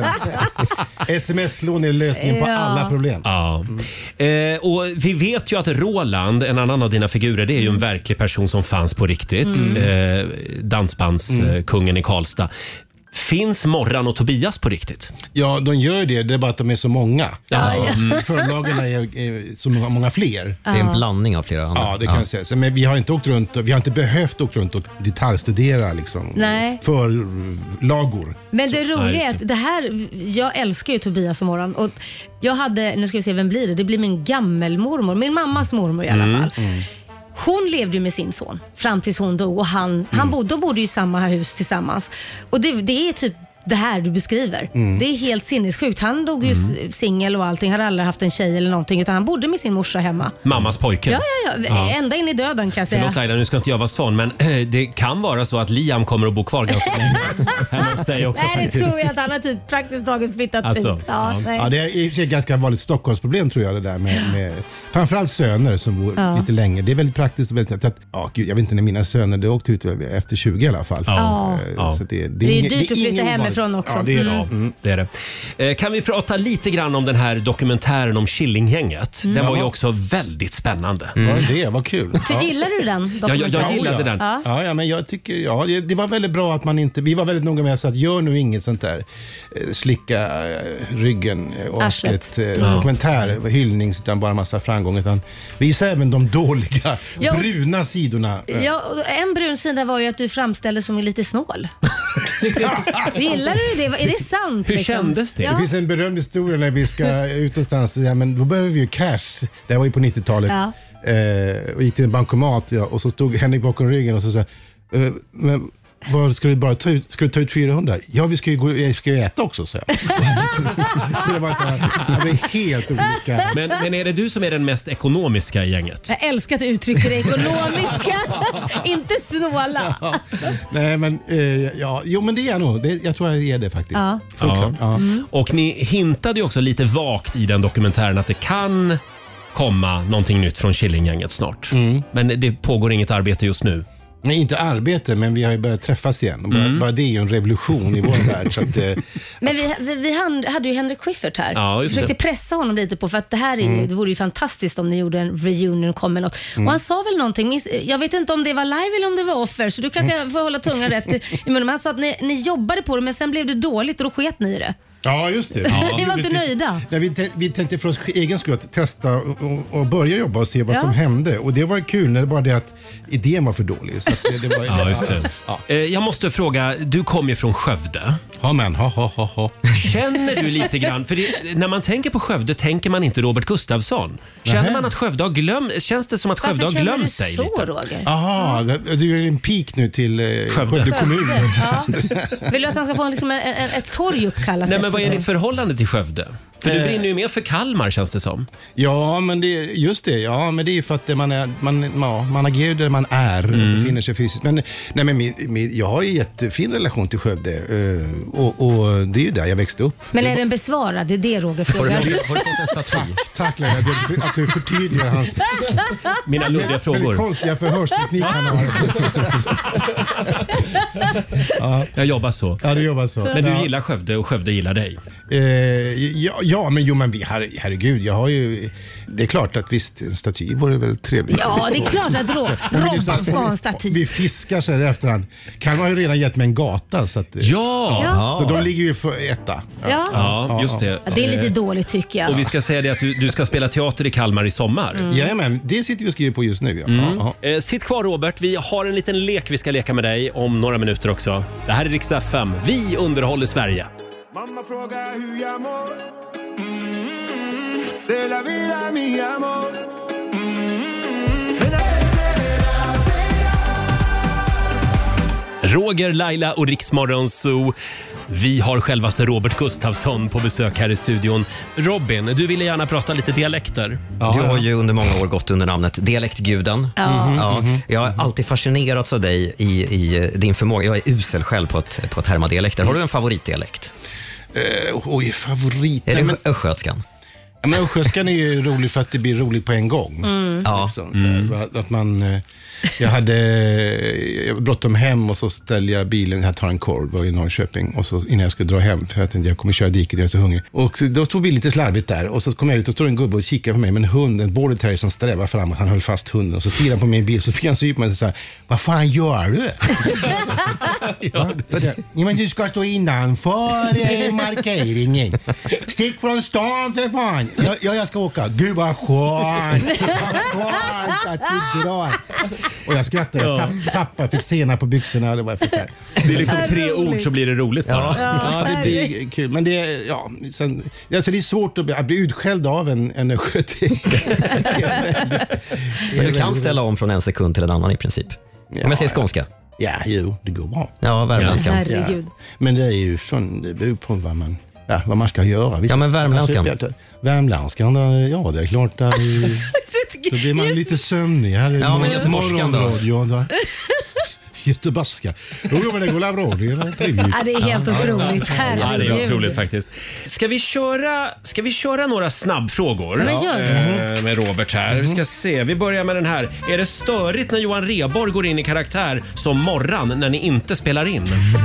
Sms-lån är lösningen på Ja. alla problem. Ja. Eh, och vi vet ju att Roland, en annan av dina figurer, det är ju en verklig person som fanns på riktigt. Eh, dansbandskungen i Karlstad. Finns Morran och Tobias på riktigt? Ja, de gör det. Det är bara att de är så många. Ja. Alltså, mm. Förlagen är, är så många, många fler. Det är en blandning av flera andra. Ja, det kan jag säga. Så, men vi har inte åkt runt och, vi har inte behövt åka runt och detaljstudera liksom, Nej. för lagor. Men det roliga Nej, är just att det här, jag älskar ju Tobias och Morran. Och jag hade, nu ska vi se vem blir det, det blir min gammelmormor, min mammas mormor i alla fall. Hon levde ju med sin son fram tills hon dog och han, mm. han bodde, de bodde ju i samma hus tillsammans. Och det, det är typ det här du beskriver. Mm. Det är helt sinnessjukt. Han dog ju mm. singel och allting, hade aldrig haft en tjej eller någonting, utan han bodde med sin morsa hemma. Mammas pojke. Ja, ja, ja. Ja. Ända in i döden kan jag säga. Förlåt Laila, nu ska inte jag vara sån, men eh, det kan vara så att Liam kommer att bo kvar ganska länge hemma hos dig också. Nej, det faktiskt. tror jag att han har typ praktiskt taget flyttat Alltså, dit. Ja, ja. nej. Ja, det är i och för sig ett ganska vanligt Stockholmsproblem tror jag det där med, med framförallt söner som bor Ja. lite länge. Det är väldigt praktiskt och väldigt, att, ja, gud, jag vet inte när mina söner, det åkte ut efter tjugo i alla fall. Ja. Eh, Ja. Så det, Det är ju inget- dyrt att inget flytta ovanligt. hemifrån också. Ja, det är det. Ja, det är det. Eh, Kan vi prata lite grann om den här dokumentären om Killinggänget? Den var ju också väldigt spännande. Mm. Ja, det var kul. Ty, gillar du den Ja, jag, jag gillade ja. den. Ja. Ja, ja, men jag tycker, ja, det, det var väldigt bra att man inte, vi var väldigt noga med att säga att gör nu inget sånt där, eh, slicka eh, ryggen och Arslet. arslet, eh, dokumentär, hyllning, utan bara massa framgång, utan visa även de dåliga, Ja. bruna sidorna. Eh, Ja, och en brun sida var ju att du framställdes som lite snål. Gillar du det? Är det sant? Hur liksom? kändes det? Ja. Det finns en berömd historia när vi ska ut någonstans, ja, men då behöver vi ju cash, det här var ju på nittiotalet, Ja. eh, och gick till en bankomat ja, och så stod Henrik bakom ryggen och så sa eh, men vad ska du bara ta ut? Ska du ta ut fyrahundra? Ja, vi ska ju gå, jag ska ju äta också, så jag. Så det var så här, ja, det är helt olika. Men, men är det du som är den mest ekonomiska i gänget? Jag älskar att du uttrycker det ekonomiska, inte snåla. Ja, nej, men eh, ja, jo, men det är nog. Det, jag tror jag är det faktiskt. Ja. Ja. Ja. Mm. Och ni hintade ju också lite vagt i den dokumentären att det kan komma någonting nytt från Killinggänget snart. Mm. Men det pågår inget arbete just nu. Nej, inte arbete, men vi har ju börjat träffas igen. Och bara, Mm. bara det är ju en revolution i vår värld. Så att, eh, Men vi, vi, vi hand- hade ju Henrik Schyffert här. Ja, just Försökte det. pressa honom lite på, för att det här är ju, Mm. det vore ju fantastiskt om ni gjorde en reunion och kom med något. Mm. Och han sa väl någonting, minns- jag vet inte om det var live eller om det var offer, så du kanske Mm. får hålla tungan rätt i munnen. Men han sa att ni, ni jobbade på det, men sen blev det dåligt och då sket ni i det. ja, just det. Ni var inte nöjda. Nej, vi, te- vi tänkte för oss egen skull att testa och, och, och börja jobba och se vad Ja. som hände. Och det var kul, när det bara det att idén var för dålig. Så att det, det var, Ja, just det. Ja. Eh, Jag måste fråga, du kom ju från Skövde. Ja, men, ha, ha, ha, ha. Känner du lite grann, för det, när man tänker på Skövde tänker man inte Robert Gustafsson. Känner Nähä. man att Skövde har glömt, känns det som att Skövde har Varför känner glömt du dig så, lite? Roger? Aha, det- du är en pik nu till eh, Skövde. Skövde kommun. Ja. Vill du att han ska få en, liksom, en, en, ett torg uppkallat? Nej, men vad är efter ditt sig? förhållande till Skövde? För du Eh. brinner ju mer för Kalmar, känns det som. Ja, men det, just det. Ja, men det är ju för att det man, är, man, ja, man agerar där man är och befinner sig fysiskt. Men, nej, men min, min, jag har ju en jättefin relation till Skövde eh, och, och det är ju där jag växte upp. Men är den besvarad? Det är det Roger frågar. Har du fått en staty? Tack Lena, att du, att du förtydligar hans Mina luddiga väldigt frågor. konstiga förhörsteknik han har. Ja. Jag jobbar så. Ja, du jobbar så. Men du Ja. gillar Skövde och Skövde gillar dig. Eh, ja, ja, men jo, men vi, her, herregud, jag har ju... Det är klart att visst, en staty vore väl trevligt. Ja, det är klart att Ro- Men vi Robban lyssnar- ska ha en om staty. Vi fiskar så här i efterhand. Kan man ju redan gett mig en gata. Så att, Ja! Ja. Så de ligger ju för etta. Ja. Ja, just det. Ja, det är lite Eh, dåligt tycker jag. Och vi ska säga det att du, du ska spela teater i Kalmar i sommar. Mm. Jajamän, det sitter vi och skriver på just nu. Ja. Mm. Ja, ja. Eh, sitt kvar Robert, vi har en liten lek vi ska leka med dig om några minuter också. Det här är Rix F M. Vi underhåller Sverige. Mamma frågar hur jag mår. Mm, de la vida mi amor. Mm, men jag será, será. Roger, Laila och Riksmorgon Zoo. Vi har självaste Robert Gustafsson på besök här i studion. Robin, du ville gärna prata lite dialekter. Du har ju under många år gått under namnet Dialektguden. Ja. Ja, jag har alltid fascinerats av dig i, i din förmåga. Jag är usel själv på att, på att härma dialekter. Har du en favoritdialekt? Eh, oj, favorit. Är Nej, det men, östgötskan? ja, men östgötskan är ju rolig för att det blir roligt på en gång. Mm. Ja. Liksom, så här, att- att man, eh, jag hade jag var bråttom hem och så ställde jag bilen, jag tar en korv, var i Norrköping, och så innan jag skulle dra hem, för jag tänkte jag kommer köra diket, jag är så hungrig. Och då stod bilen lite slarvigt där, och så kom jag ut och stod en gubbe och kikade på mig med en hund, en border terrier som strävar fram, och han höll fast hunden, och så stirrade han på min bil, så fick han sy på mig och sa, vad fan gör du? Ja, ja, men du ska stå innanför eh, markeringen. Stick från stan för fan. Ja, ja, jag ska åka. Gud vad skönt. Vad skönt att du drar. Och jag skrattade. Jag tapp, tappade, fick sena på byxorna. Det var förfärligt. Det är liksom tre ord så blir det roligt bara. Ja, det, det är kul. Men det är, ja, sen, alltså det är svårt att bli, att bli utskälld av en, en östgöting. Men du kan ställa om från en sekund till en annan i princip. Om jag säger skånska. Ja, jo, det går bra. Ja, värmländska. Herregud. Men det är ju sån, det beror på vad man, ja, vad man ska göra. Visst, Ja, men värmländskan. Alltså, värmländskan, ja det är klart. Där, då blir man lite sömnig. Här är Ja, men göteborgskan då? morgonradion, va? Göteborgska. Jo, jo, men det går la bra. Det är trevligt. Ja, det är helt otroligt. Ja, det Herregud. är otroligt faktiskt. Ska vi köra, ska vi köra några snabbfrågor Ja, men gör det. eh, med Robert här? Vi ska se, vi börjar med den här. Är det störigt när Johan Rheborg går in i karaktär som Morran när ni inte spelar in?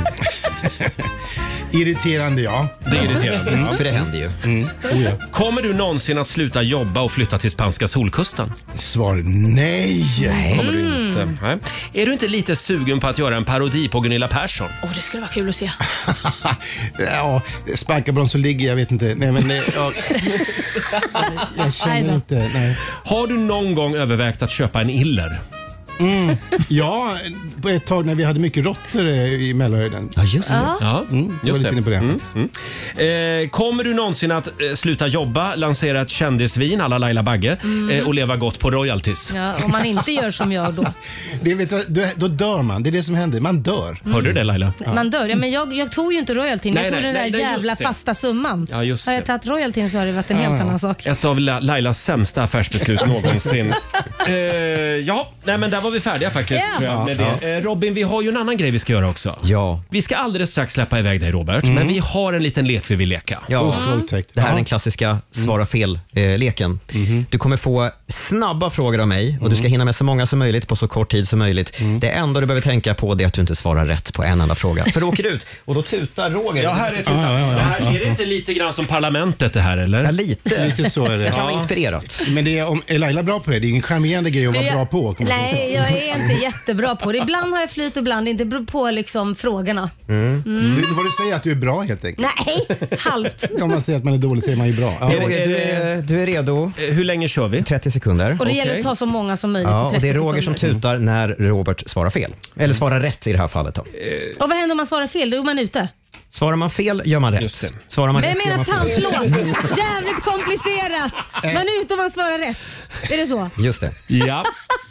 Irriterande, ja. Det är irriterande. Mm, Ja. för det händer ju. Mm. Oh, ja. Kommer du någonsin att sluta jobba och flytta till spanska solkusten? Svar nej. Kommer du inte. Nej. Är du inte lite sugen på att göra en parodi på Gunilla Persson? Åh, det skulle vara kul att se. Ja, sparka bromsen ligger, jag vet inte. Nej, men nej, jag, jag Nej känner då. inte, nej. Har du någon gång övervägt att köpa en iller? Mm. Ja, på ett tag när vi hade mycket råttor i Mälarhöjden. Ja, just det. Ja, Mm, jag var just lite det. inne på det Mm, faktiskt. mm. Eh, kommer du någonsin att eh, sluta jobba, lansera ett kändisvin alla Laila Bagge eh, och leva gott på royalties? Ja, om man inte gör som jag då. Det, vet du, då, då dör man. Det är det som händer. Man dör. Hörde du det Laila? Man dör. Ja, men jag, jag tog ju inte royaltyn. Nej, Jag tog nej, den där nej, nej, just jävla det. fasta summan. Ja, just Har jag det. tagit royaltyn så har det varit en helt annan sak. Ett av La- Lailas sämsta affärsbeslut någonsin. eh, ja, nej men där var vi färdiga faktiskt. Ja. Tror jag, med det. Eh, Robin, vi har ju en annan grej vi ska göra också. Ja. Vi ska alldeles strax släppa iväg dig Robert, men vi har en liten lek vi vill leka. Ja, Oh, det här är den klassiska svara fel-leken. Du kommer få snabba frågor av mig och du ska hinna med så många som möjligt på så kort tid som möjligt. Det enda du behöver tänka på är att du inte svarar rätt på en enda fråga. För då åker du ut och då tutar Roger. Ja, här är tutan. Ja, ja, ja. Det här, är det inte lite grann som parlamentet det här eller? Ja, lite. Lite så är det. Det kan vara Ja. inspirerat. Men det är, om, är Laila bra på det? Det är ingen charmerande grej att vara Jag- bra på. kan man säga. Nej, jag är inte jättebra på det. Ibland har jag flyt och ibland inte. Det beror på liksom frågorna. Du, vad du säger att du är bra helt enkelt. Nej, halvt. Om man säger att man är dålig säger man ju bra. Ja. Roger, du är, du är redo. Eh, Hur länge kör vi? trettio sekunder. Och det gäller Okej. att ta så många som möjligt Ja, på och trettio det är Roger som sekunder. tutar när Robert svarar fel. Eller svarar rätt i det här fallet. Då. Och vad händer om man svarar fel? Då är man ute. Svarar man fel gör man Just rätt. det. Svarar man Jag rätt gör menar man fan fel. förlåt. Jävligt komplicerat. Man är ute om man svarar rätt. Är det så? Just det. Ja.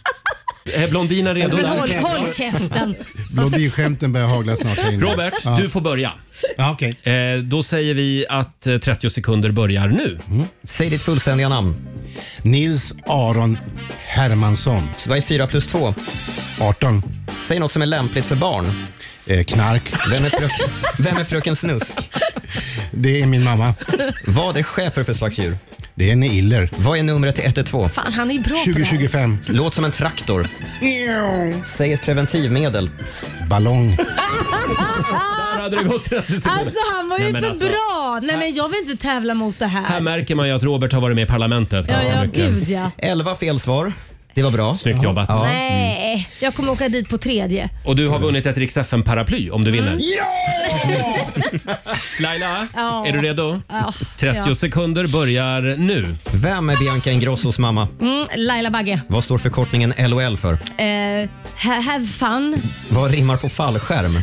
Är blondinen redo? Men där? håll, håll käften. Blondinskämten börjar hagla snart här inne. Robert, Ja. du får börja. Ja, okej. Eh, då säger vi att eh, trettio sekunder börjar nu. Säg ditt fullständiga namn. Nils Aron Hermansson. Så vad är fyra plus två? arton. Säg något som är lämpligt för barn. Eh, knark. Vem är, fröken, vem är fröken Snusk? Det är min mamma. Vad är chefer för slags djur? Det är en iller. Vad är numret till ett ett två? Fan, han är ju bra på det tjugo här. tjugofem. Låt som en traktor. Säg ett preventivmedel. Ballong. Där hade det gått trettio sekunder. Alltså han var ju Nej, men för alltså, bra. Nej men jag vill inte tävla mot det här. Här märker man ju att Robert har varit med i parlamentet Ja, ganska ja mycket. gud ja. elva felsvar. Det var bra. Snyggt jobbat. Ja. Nej, jag kommer åka dit på tredje. Och du har vunnit ett Rix F M-paraply om du vinner. Ja! Laila, Ja. är du redo? Ja. trettio Ja. sekunder börjar nu. Vem är Bianca Ingrossos mamma? Mm, Laila Bagge. Vad står förkortningen L O L för? Eh, ha- have fun. Vad rimmar på fallskärm?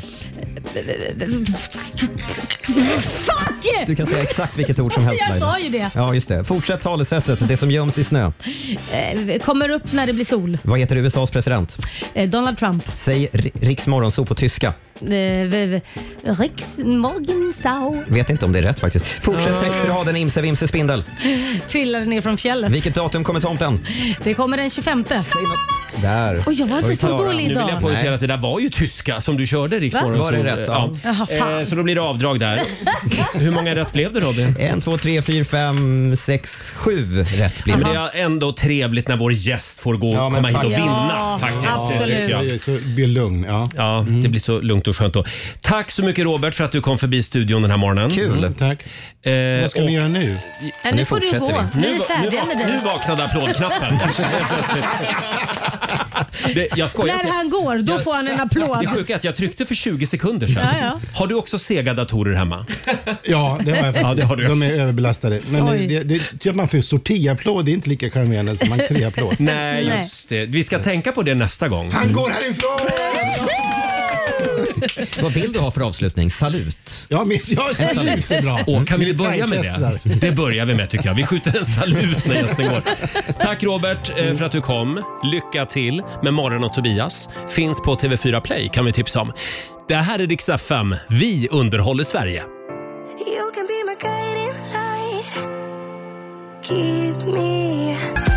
Fuck! Du kan säga exakt vilket ord som helst. Jag Laila. sa ju det. Ja, just det. Fortsätt talesättet. Det som göms i snö. Eh, kommer upp när det blir sol. Vad heter U S As president? Eh, Donald Trump. Säg R- Riks Morgonzoo på tyska. Eh, v- v- Riksmorgensau. Vet inte om det är rätt faktiskt. Fortsätt textraden Imse Vimse Spindel. Trillade ner från fjället. Vilket datum kommer tomten? Det kommer den tjugofemte. Där. Och jag var inte vi så klara? dålig Nu vill jag idag. poängtera att det där var ju tyska som du körde Rix Va? Morgon. Var det Så, rätt? Ja. Jaha, fan. Eh, Så då blir det avdrag där. Hur många rätt blev det Robin? En, två, tre, fyra, fem, sex, sju rätt blir Men det. det är ändå trevligt när vår gäst får gå Ja, men komma hit och faktiskt. vinna. Ja, faktiskt. absolut. Det tycker jag. Jag är så blir lugn. Ja. Ja, det blir så lugnt och skönt då. Tack så mycket Robert för att du kom förbi studion den här morgonen. Kul. Mm, tack. Eh, Vad ska och- ni göra nu? Ja, nu får du fortsätter gå. vi. Nu är vi va- färdiga nu, med va- det. nu vaknade applådknappen. Helt plötsligt. det, jag skojar När inte. han går, då Jag- får han en applåd. Det sjuka är att jag tryckte för tjugo sekunder sedan. Ja, ja. Har du också Sega-datorer hemma? Ja, det har jag faktiskt. Ja, det har du. De är överbelastade. Men Oj. det, det, det, man får sortiapplåd, det är inte lika charmerande som entréapplåd. Nej, Nej. just det. Vi ska tänka på det nästa gång. Han går härifrån! Vad vill du ha för avslutning? Salut. Ja, men jag En salut. salut är bra. Åh, kan vi inte börja med Militärorkestrar. det? Det börjar vi med tycker jag. Vi skjuter en salut när gästen går. Tack Robert eh, för att du kom. Lycka till med Morgon och Tobias. Finns på T V fyra Play kan vi tipsa om. Det här är Rix F M. Vi underhåller Sverige. You can be my guiding light. Keep me.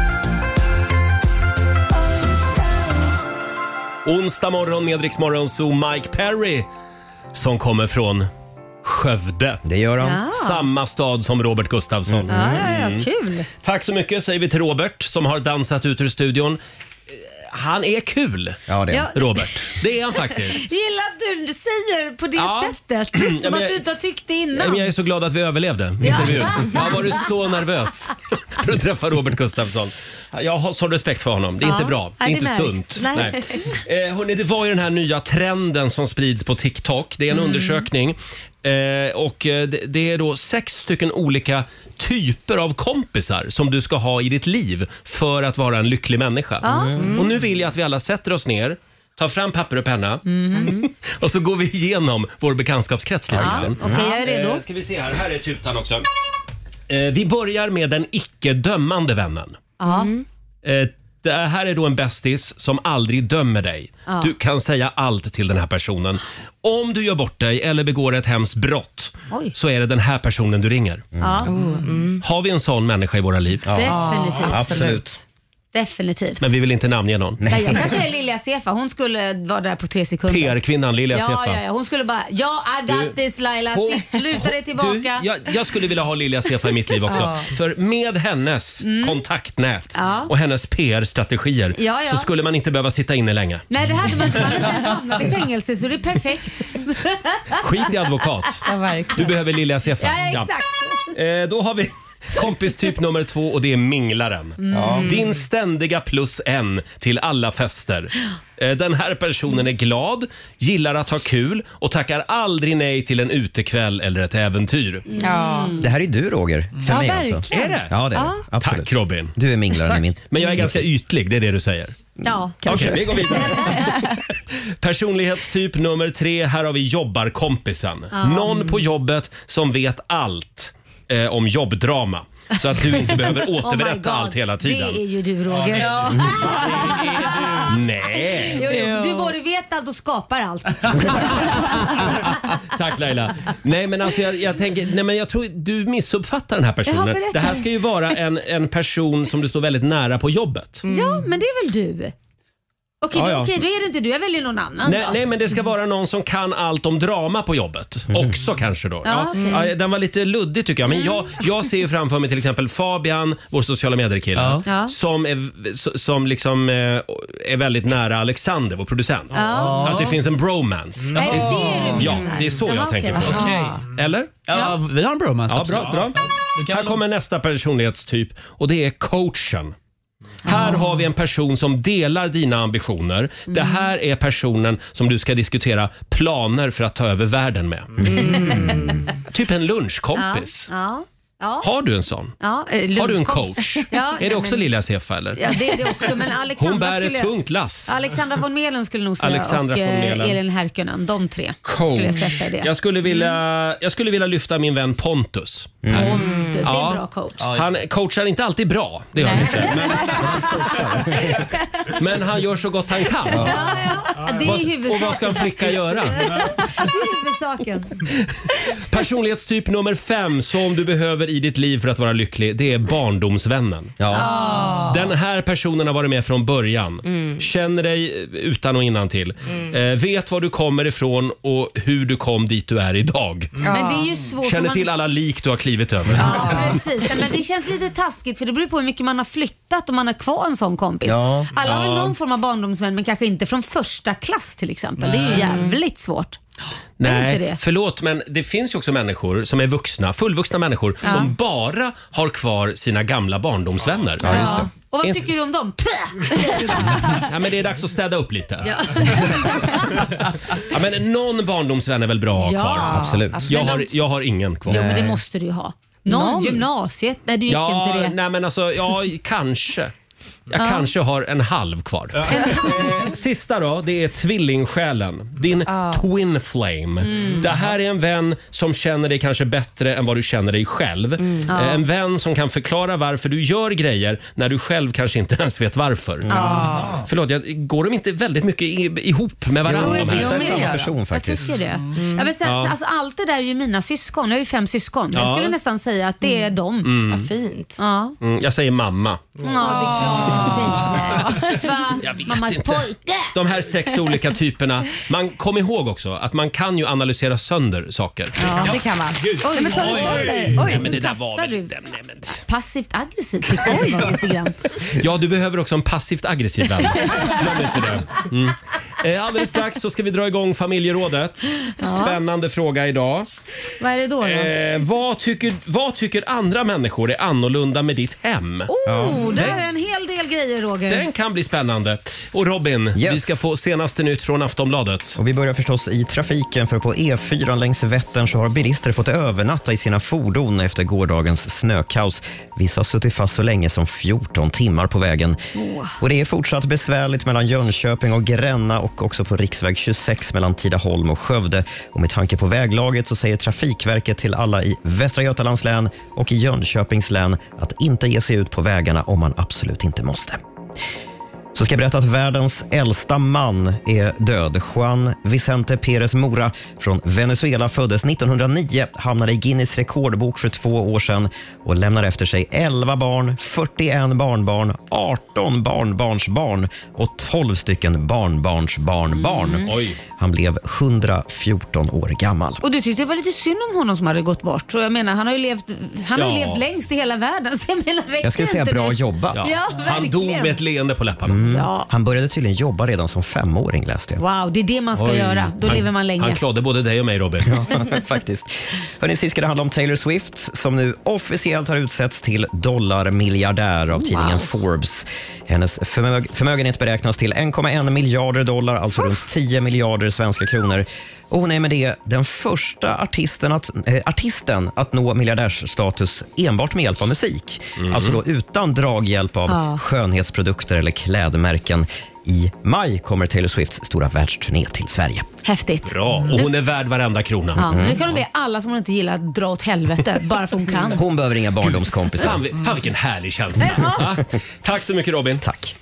Onsdag morgon med Rix Morgon så Mike Perry som kommer från Skövde. Det gör han. Ja. Samma stad som Robert Gustafsson. Ja, ja, ja, kul. Tack så mycket säger vi till Robert som har dansat ut ur studion. Han är kul, Ja, det är Ja. han. Robert. Det är han faktiskt. Gillar att du säger på det Ja. sättet. Ja, Som men att jag- du inte har tyckt det Nej, innan. men jag är så glad att vi överlevde intervjun. Jag har varit så nervös för att träffa Robert Gustafsson. Jag har sån respekt för honom. Det är Ja. inte bra. Det är Nej, inte det märks. sunt. Nej. Eh, hörni, det var ju den här nya trenden som sprids på TikTok. Det är en Mm. undersökning Eh, och eh, det, det är då sex stycken olika typer av kompisar som du ska ha i ditt liv för att vara en lycklig människa. Mm. Och nu vill jag att vi alla sätter oss ner, tar fram papper och penna Mm. och så går vi igenom vår bekantskapskrets lite. Ja, okej, jag är redo. Eh, ska vi se här, här är tutan också. Eh, vi börjar med den icke-dömande vännen. Ja. Eh, det här är då en bästis som aldrig dömer dig. Ja. Du kan säga allt till den här personen. Om du gör bort dig eller begår ett hemskt brott Oj. så är det den här personen du ringer. Ja. Mm. Har vi en sån människa i våra liv? Definitivt. Absolut. Definitivt. Men vi vill inte namnge någon. Nej. Jag kan säga Lilja Sefa, hon skulle vara där på tre sekunder. P R-kvinnan Lilja ja, Sefa. Ja, ja, hon skulle bara, ja, I got Du- this Laila, Hon- Sitt, luta dig tillbaka. Du, jag, jag skulle vilja ha Lilja Sefa i mitt liv också. Ja. För med hennes kontaktnät Ja. och hennes P R-strategier Ja, ja. så skulle man inte behöva sitta inne länge. Nej, det hade man inte, man hade inte ens hamnat i fängelse, så det är perfekt. Skit i advokat. Du behöver Lilja Sefa. Ja, exakt. Eh, då har vi kompis typ nummer två och det är minglaren. Mm. Din ständiga plus en till alla fester. Eh, den här personen är glad, gillar att ha kul och tackar aldrig nej till en utekväll eller ett äventyr. Ja. Det här är du, Roger. För Ja, mig verkligen. alltså. Är det? Ja, det är Ja. det. Absolut. Tack Robin. Du är minglaren i min. Men jag är ganska ytlig, det är det du säger. Ja, Okej, vi går vidare. Personlighetstyp nummer tre, här har vi jobbarkompisen. Ja. Någon på jobbet som vet allt eh, om jobbdrama. Så att du inte behöver Oh my återberätta God. allt hela tiden. Det är ju du, Roger. Ja, Nej. Jo, jo, du både vet allt och skapar allt. Tack Laila. Nej men alltså jag, jag tänker, nej men jag tror du missuppfattar den här Jaha, personen. berätta. Det här ska ju vara en, en person som du står väldigt nära på jobbet. Ja, men det är väl du? Okej, Ja, då, ja. okej, då är det inte du. Jag väljer någon annan Nej, då. nej men det ska vara någon som kan allt om drama på jobbet. Också kanske då. Ja, okej. Ja, den var lite luddig tycker jag. Men jag, jag ser ju framför mig till exempel Fabian, vår sociala medier-kille, Ja. Ja. som, är, som liksom eh, är väldigt nära Alexander, vår producent. Ja. Att det finns en bromance. Är det det du Ja, menar? det är så jag Jaha, tänker okej. på. Jaha. Eller? Ja, vi har en bromance. Ja, absolut. bra, bra. Du kan Här väl- kommer nästa personlighetstyp och det är coachen. Här har vi en person som delar dina ambitioner. Det här är personen som du ska diskutera planer för att ta över världen med. Typ en lunchkompis. Ja. Ja. Har du en sån? Ja, eh, Har du en lunchkompis. coach? Ja, är det också men- Lilja Sefa eller? Ja, det är det också. Men Alexandra Hon bär skulle ett jag- tungt lass. Alexandra von Melen skulle nog säga Alexandra och von eh, Melen. Elin Härkönen. De tre skulle jag sätta i det. Jag skulle vilja, jag skulle vilja lyfta min vän Pontus. Pontus, det är Ja. en bra coach. Han coachar inte alltid bra, det gör han inte. Men, men han gör så gott han kan. Ja, ja. Det är Vad- huvudsaken. och vad ska en flicka göra? Det är huvudsaken. Personlighetstyp nummer fem som du behöver i ditt liv för att vara lycklig, det är barndomsvännen. Ja. Den här personen har varit med från början. Mm. Känner dig utan och innan till. Mm. Eh, vet var du kommer ifrån och hur du kom dit du är idag. Men det är ju svårt. Känner om till man... alla lik du har klivit över. Ja, precis. Men det känns lite taskigt för det beror på hur mycket man har flyttat om man har kvar en sån kompis. Ja. Alla har väl Ja. någon form av barndomsvän men kanske inte från första klass till exempel. Det är ju jävligt svårt. Är inte Nej, det? förlåt men det finns ju också människor som är vuxna, fullvuxna människor Ja. som bara har kvar sina gamla barndomsvänner. Ja. Och vad Inte- tycker du om dem? Ja, men det är dags att städa upp lite. Ja. Ja, men någon barndomsvän är väl bra att ha Ja, kvar? absolut. Jag Men har, de- jag har ingen kvar. Jo men det måste du ju ha. Någon, Någon? gymnasiet? Nej du gick Ja, inte det. nej men alltså, ja kanske. Jag Ja. kanske har en halv kvar. Eh, Sista då, det är tvillingsjälen. Din twin flame. Mm. Det här är en vän som känner dig kanske bättre än vad du känner dig själv. Mm. Ja. Eh, En vän som kan förklara varför du gör grejer när du själv kanske inte ens vet varför. Ja. Förlåt, jag, går de inte väldigt mycket i, ihop med varandra? Jo, de här? jag med. Samma person Jag faktiskt. tycker det. Ja, men sen, Ja. alltså, allt det där är ju mina syskon. Jag har ju fem syskon. Jag Ja. skulle nästan säga att det är dem. Mm. Vad fint. Ja. Mm, jag säger mamma. Ja, det är klart du säger. Va? Jag vet Mammas inte. pojke. De här sex olika typerna. Man kom ihåg också att man kan ju analysera sönder saker. Ja, det kan man. Gud. Oj, men tar du Oj, sönder? oj. Oj, Nej, men det där kastar var väl du. inte... Nej, men... Passivt aggressivt tycker jag det var lite grann. Ja, du behöver också en passivt aggressiv vän. Glöm inte det. Mm. Eh, Alldeles strax så ska vi dra igång familjerådet. Spännande fråga idag. Vad är det då? då? Eh, vad, tycker, vad tycker andra människor är annorlunda med ditt hem? Oh, där Den- är en hel del grejer, Roger. Den kan bli spännande. Och Robin, Yes. vi ska få senaste nytt från Aftonbladet. Och vi börjar förstås i trafiken, för på E fyra längs Vättern så har bilister fått övernatta i sina fordon efter gårdagens snökaos. Vissa har suttit fast så länge som fjorton timmar på vägen. Oh. Och det är fortsatt besvärligt mellan Jönköping och Gränna och också på riksväg tjugosex mellan Tidaholm och Skövde. Och med tanke på väglaget så säger Trafikverket till alla i Västra Götalands län och i Jönköpings län att inte ge sig ut på vägarna om man absolut inte måste. Så ska jag berätta att världens äldsta man är död. Juan Vicente Pérez Mora från Venezuela föddes nittonhundranio, hamnade i Guinness rekordbok för två år sedan och lämnar efter sig elva barn, fyrtioen barnbarn, arton barnbarnsbarn och tolv stycken barnbarnsbarnbarn. Mm. Oj. Han blev hundrafjorton år gammal. Och du tyckte det var lite synd om honom som hade gått bort. Och jag menar, han har ju levt, han har ju Ja. levt längst i hela världen. Så jag menar, Jag skulle säga inte bra det? jobbat. Ja. Ja, Han dog verkligen. med ett leende på läpparna. Mm. Ja. Han började tydligen jobba redan som femåring, läste jag. Wow, det är det man ska Oj. göra. Då han, lever man länge. Han klådde både dig och mig, Robin. Faktiskt. Hörrni, sist ska det handla om Taylor Swift som nu officiellt har utsetts till dollarmiljardär av tidningen Forbes. Hennes förmög- förmögenhet beräknas till en komma en miljarder dollar, alltså runt tio miljarder svenska kronor. Och hon är med det den första artisten att, äh, artisten att nå miljardärsstatus enbart med hjälp av musik. Mm. Alltså då utan draghjälp av Ja. skönhetsprodukter eller klädmärken. I maj kommer Taylor Swifts stora världsturné till Sverige. Häftigt. Bra, och hon är värd varenda krona. Ja, nu kan de be alla som hon inte gillar att dra åt helvete bara för hon kan. Hon behöver inga barndomskompisar. Fan, vi- fan vilken härlig känsla. Ja. Tack så mycket, Robin. Tack.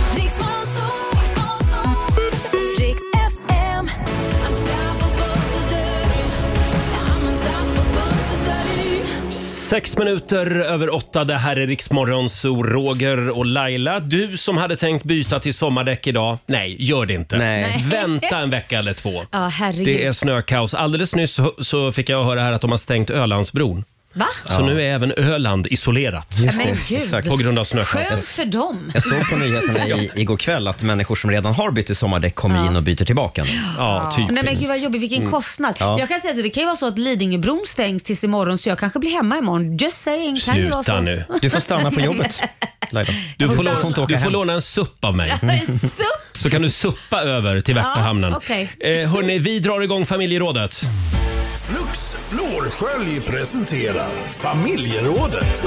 Sex minuter över åtta, det här är Riksmorgon, så Roger och Laila. Du som hade tänkt byta till sommardäck idag, nej, gör det inte. Nej. Vänta en vecka eller två. Ja, herregud. Det är snökaos. Alldeles nyss så, så fick jag höra här att de har stängt Ölandsbron. Va? Så nu är även Öland isolerat. Just Men det, gud. exakt. På grund av snökaos. Skönt för dem. Jag såg på nyheterna i, igår kväll att människor som redan har bytt till sommardäck kommer Ja. in och byter tillbaka. Ja, Nej men typiskt. gud vad jobbigt, vilken kostnad. Ja. Jag kan säga så, det kan ju vara så att Lidingöbron stängs tills imorgon så jag kanske blir hemma imorgon. Just saying, kan ju vara så. Sluta nu. Du får stanna på jobbet, Laila. Du får, får lå- inte åka du får hem. låna en supp av mig. Supp. Så kan du suppa över till Värtahamnen. Ja, okej. eh, hörni, vi drar igång familjerådet. Flux Flårskölj presenterar Familjerådet.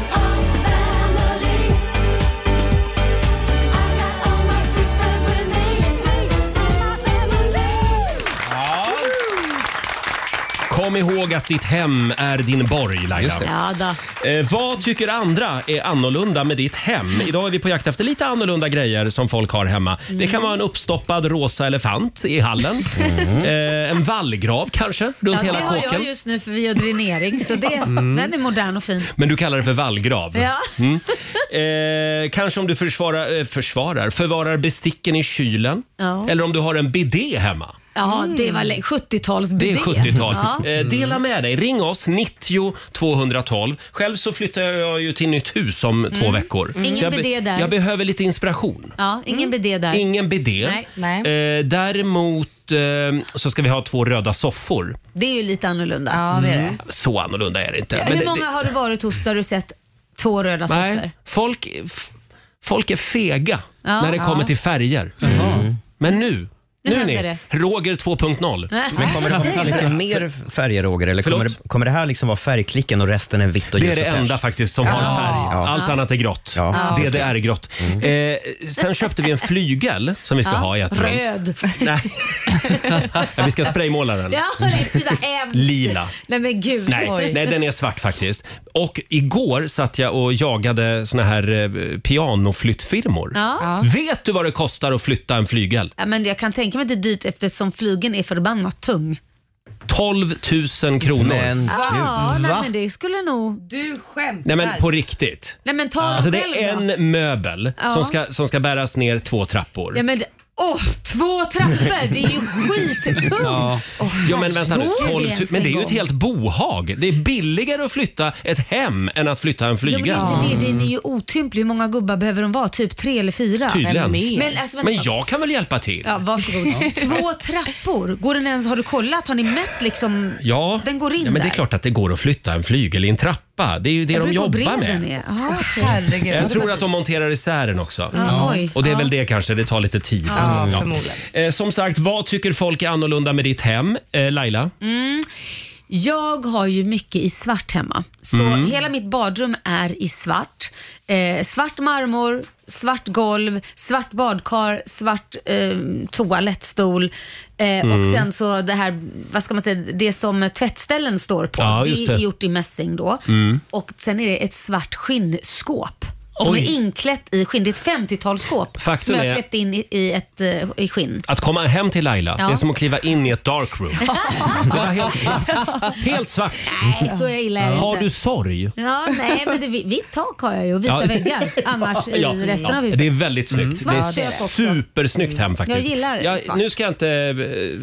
Kom ihåg att ditt hem är din borg, Laila. Just det. Ja, då. Eh, vad tycker andra är annorlunda med ditt hem? Idag är vi på jakt efter lite annorlunda grejer som folk har hemma. Det kan vara en uppstoppad rosa elefant i hallen. Eh, en vallgrav kanske, runt Ja, hela det har kåken. jag just nu för vi har dränering så det, den är modern och fin. Men du kallar det för vallgrav. Ja. Mm. Eh, kanske om du försvarar, eh, försvarar, förvarar besticken i kylen. Ja. Eller om du har en bidé hemma. Ja, det var lä- sjuttiotalsbidé. Det är sjuttiotal. Ja. Eh, dela med dig. Ring oss, nittio tvåhundratolv. Själv så flyttar jag ju till nytt hus om två veckor. Ingen Så jag, be- bidé där. jag behöver lite inspiration. Ja, ingen bidé där. Ingen bidé. Nej. Nej. Eh, däremot eh, så ska vi ha två röda soffor. Det är ju lite annorlunda. Ja, det är det. Så annorlunda är det inte. Ja, Men hur det- många har du varit hos där du sett två röda det, soffor? nej, folk, f- folk är fega Ja. när det kommer Ja. till färger. Mm. Men nu, Nu nu händer ni, det. Roger två punkt noll. Men kommer det vara mycket mer färger, Roger? Eller kommer Förlåt? det, kommer det här liksom vara färgklicken och resten är vitt och Det ljust är det och fräscht? enda faktiskt som har Ja. färg. Ja. Allt annat är grått. Ja. D D R-grått. Eh, sen köpte vi en flygel som vi ska Ja. ha i ett rum. Röd. Nej. Ja, vi ska spraymåla den. Ja, det är fina M. Lila. Nej men gud. Nej, Oj. nej, den är svart faktiskt. Och igår satt jag och jagade såna här eh, pianoflyttfirmor. Ja. Vet du vad det kostar att flytta en flygel? Ja, men jag kan tänka mig att det är dyrt eftersom flygen är förbannat tung. tolv tusen kronor. Men Ja, nej, va? men det skulle nog... Du skämtar. Nej men på riktigt. Nej men ta Alltså det själv är då. en möbel Ja. som, ska, som ska bäras ner två trappor. Ja, men, Åh, oh, två trappor, det är ju skittungt. Ja. Oh, ja, men vänta nu. tolv, det men det är ju ett helt bohag. Det är billigare att flytta ett hem än att flytta en flyga. Ja, men det, det, det är ju otympligt. Hur många gubbar behöver de vara? Typ tre eller fyra? Tydligen. Men, alltså, men jag kan väl hjälpa till? Ja, varsågod. Två trappor. Går den ens, har du kollat? Har ni mätt liksom? Ja, den går in ja men det är där. klart att det går att flytta en flygel i en trappa. Det är ju det de jobbar med. Aha, okay. Jag tror att de monterar isär den också. Ja, oj. Och det är Ja. väl det kanske, det tar lite tid. Ja, Ja. förmodligen. Eh, som sagt, vad tycker folk är annorlunda med ditt hem? Eh, Laila? Mm. Jag har ju mycket i svart hemma. Så Mm. hela mitt badrum är i svart. Eh, svart marmor, svart golv, svart badkar, svart eh, toalettstol. Eh, Mm. Och sen så det här, vad ska man säga, det som tvättställen står på. Ja, just det är det. gjort i mässing då. Mm. Och sen är det ett svart skinnskåp. Som Oj. är inklätt i skinn. Det är ett femtiotalsskåp Faktum som jag är- har kläppt in i, i, ett, eh, i skinn. Att komma hem till Laila, Ja. det är som att kliva in i ett dark room. Det var helt svart. Helt svart. Nej, så illa är det Har inte. du sorg? Ja, nej, men det, vitt tak har jag ju och vita Ja. väggar annars i Ja, resten ja. av huset. Det är väldigt snyggt. Mm. Det Svart är kök också. supersnyggt hem faktiskt. Jag gillar jag, svart. Nu ska jag inte eh,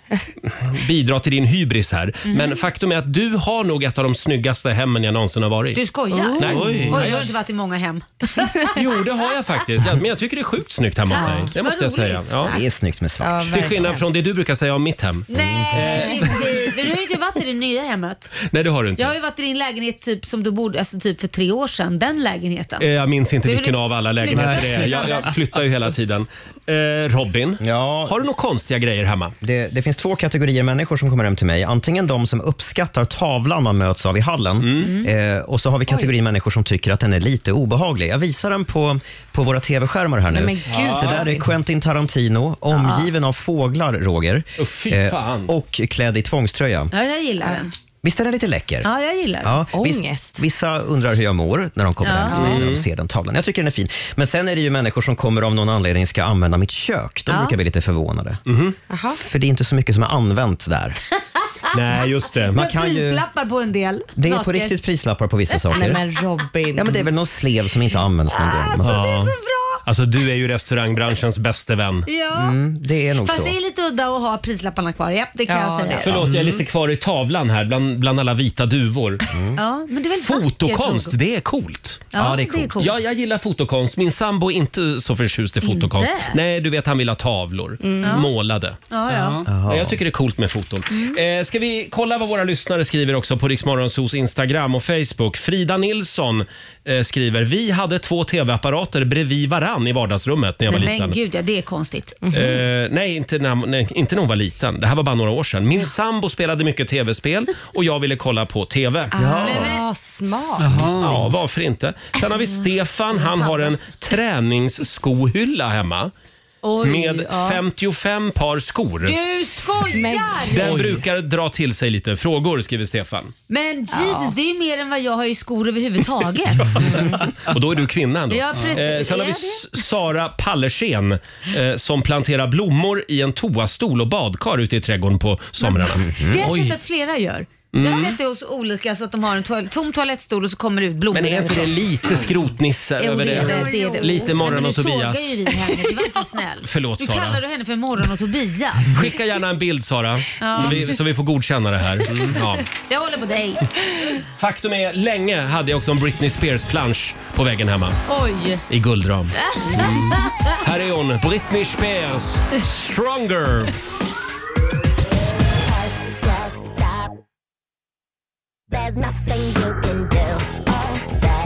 bidra till din hybris här, Mhm. men faktum är att du har nog ett av de snyggaste hemmen jag någonsin har varit. Du skojar? Nej. Oj, Nej. jag har inte varit i många hem. Jo, det har jag faktiskt. Ja, men jag tycker det är sjukt snyggt hemma hos Ja, dig. Det vad måste jag säga. roligt. Ja. Det är snyggt med svart. Till skillnad från det du brukar säga om mitt hem. Nej, det är fint. Du har ju inte varit i det nya hemmet. Nej, det har du inte. Jag har ju varit i din lägenhet typ som du bodde, alltså typ för tre år sedan. Den lägenheten. Eh, Jag minns inte Du vilken vill av alla lägenheter det är. Jag, jag flyttar ju hela tiden. Eh, Robin, Ja, har du några konstiga grejer hemma? det, det finns två kategorier människor som kommer hem till mig. Antingen de som uppskattar tavlan man möts av i hallen. Mm. Eh, och så har vi kategorin människor som tycker att den är lite obehaglig. Jag visar den på, på våra tv-skärmar här nu. Nej, men gud. Det där är Quentin Tarantino, omgiven av fåglar, Roger. Oh, fy fan. och klädd i tvångströja. Ja, jag gillar den. Visst är den lite läcker? Ja, jag gillar den. Ja, viss, Ångest. vissa undrar hur jag mår när de kommer Ja. hem till mig, när Mm. de ser den tavlan. Jag tycker den är fin. Men sen är det ju människor som kommer av någon anledning ska använda mitt kök. De Ja. brukar bli lite förvånade. Mhm. Jaha. För det är inte så mycket som är använt där. Nej, just det. Man Man kan ju, prislappar på en del det är på saker. riktigt prislappar på vissa saker. Nej men Robin. Ja, men det är väl någon slev som inte används någon gång. Det är Ja. så bra. Alltså, du är ju restaurangbranschens bäste vän. Ja. Mm, det är nog Fast så. det är lite udda att ha prislapparna kvar. Ja, det kan Ja, jag säga. det är det. Förlåt, jag är lite kvar i tavlan här bland, bland alla vita duvor. Ja, men det är väl Fotokonst, vackert, det är coolt. Ja, Ja, det är det är coolt. coolt. Ja, jag gillar fotokonst. Min sambo är inte så förtjust i fotokonst. Inte? Nej, du vet han vill ha tavlor. Målade. Ja, ja. Ja, jag tycker det är coolt med foton. Eh, ska vi kolla vad våra lyssnare skriver också på Riksmorgonsos Instagram och Facebook. Frida Nilsson eh, skriver: Vi hade två tv-apparater bredvid varann i vardagsrummet när jag var Nej, liten. men gud, ja, det är konstigt. Eh, nej, inte när, nej, inte när hon var liten. Det här var bara några år sedan. Min sambo spelade mycket tv-spel och jag ville kolla på tv. Ja, smart. Ja, varför inte? Sen har vi Stefan. Han har en träningsskohylla hemma Oj, med ja. femtiofem par skor. Du skojar! Den brukar dra till sig lite frågor, skriver Stefan. Men Jesus, det är ju mer än vad jag har i skor överhuvudtaget. Och då är du kvinna ändå. Ja, precis. Eh, sen har vi Är S- Sara Pallersen eh, som planterar blommor i en toastol och badkar ute i trädgården på somrarna. Det har jag Oj. sett att flera gör. Jag har sett det hos olika så att de har en toal- tom toalettstol och så kommer det ut blommor. Men är inte det därifrån. lite skrotnisse Jo, över det det? är det, det, är det. Lite Morgon Nej, men och Tobias. Nu sågar ju vi henne, det var inte snällt. Förlåt, du Sara. kallar du henne för Morgon och Tobias. Skicka gärna en bild, Sara, Ja. så, vi, så vi får godkänna det här. Mm, ja. Jag håller på dig. Faktum är, länge hade jag också en Britney Spears-plansch på väggen hemma. Oj. I guldram. Mm. Här är hon, Britney Spears, Stronger. There's nothing you can do or say.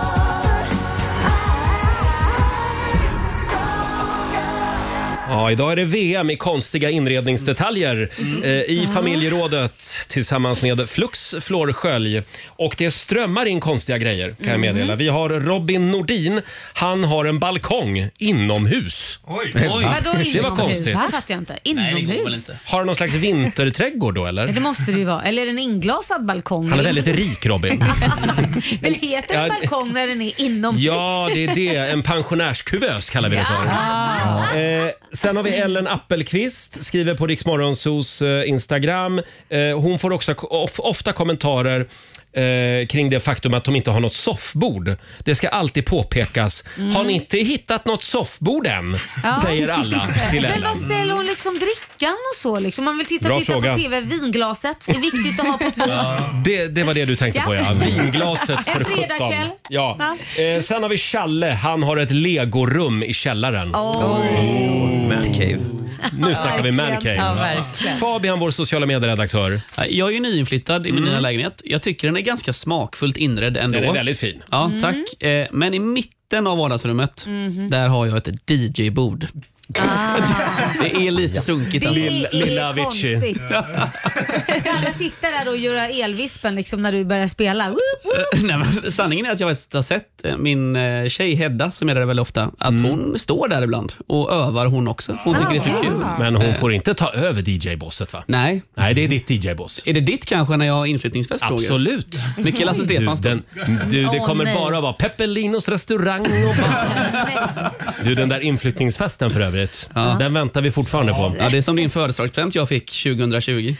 Ja, idag är det V M i konstiga inredningsdetaljer eh, i familjerådet tillsammans med Flux Flårskölj. Och det strömmar in konstiga grejer, kan jag meddela. Vi har Robin Nordin. Han har en balkong inomhus. Oj, Vadå Det var inomhus? konstigt. Det fattar jag inte. Inomhus? Har han någon slags vinterträdgård då, eller? Det måste det ju vara. Eller är det en inglasad balkong? Han är eller? väldigt rik, Robin. Men heter det Ja, balkong när den är inomhus? Ja, det är det. En pensionärskuvös kallar vi det för. Eh, sen har vi Ellen Appelqvist, skriver på Riksmorgonsos eh, Instagram. Eh, hon får också of, ofta kommentarer eh, kring det faktum att de inte har något soffbord. Det ska alltid påpekas. Mm. Har ni inte hittat något soffbord än? Ja. Säger alla till Men Ellen. vad ställer hon liksom drickan och så? Liksom? Man vill titta, Bra titta fråga. på T V. Vinglaset är viktigt att ha på ett bord. Det, det var det du tänkte Ja. på, ja. Vinglaset En för fredagkväll. sjutton. Ja. Ja. Eh, sen har vi Challe. Han har ett legorum i källaren. Oh. Mancave. Nu snackar vi Verkligen. mancave. Ja, verkligen. Fabian, vår sociala medieredaktör. Jag är ju nyinflyttad i min Mm. nya lägenhet. Jag tycker den är ganska smakfullt inredd ändå. Den är väldigt fin. Ja, Mm. tack. Eh, Men i mitten av vardagsrummet, Mhm. där har jag ett D J-bord. Det är lite sunkigt. Det alltså. är konstigt. Ska alla sitta där och göra elvispen liksom när du börjar spela? Woop, woop. Nej, men sanningen är att jag har sett eh, min eh, tjej Hedda, som är där väldigt ofta, att Mm. hon står där ibland och övar hon också. För hon tycker det är så kul. Men hon Eh, får inte ta över D J-bosset, va? Nej. Nej, det är ditt D J-boss. Är det ditt kanske när jag har inflyttningsfest? Roger? Absolut. Mycket Lasse Stefans du, då? den, du, Det Åh, kommer nej. bara vara Peppelinos restaurang och bar. Du, den där inflyttningsfesten för övrigt, den väntar vi fortfarande på. Ja, det är som din födelsedagspresent jag fick tjugohundratjugo.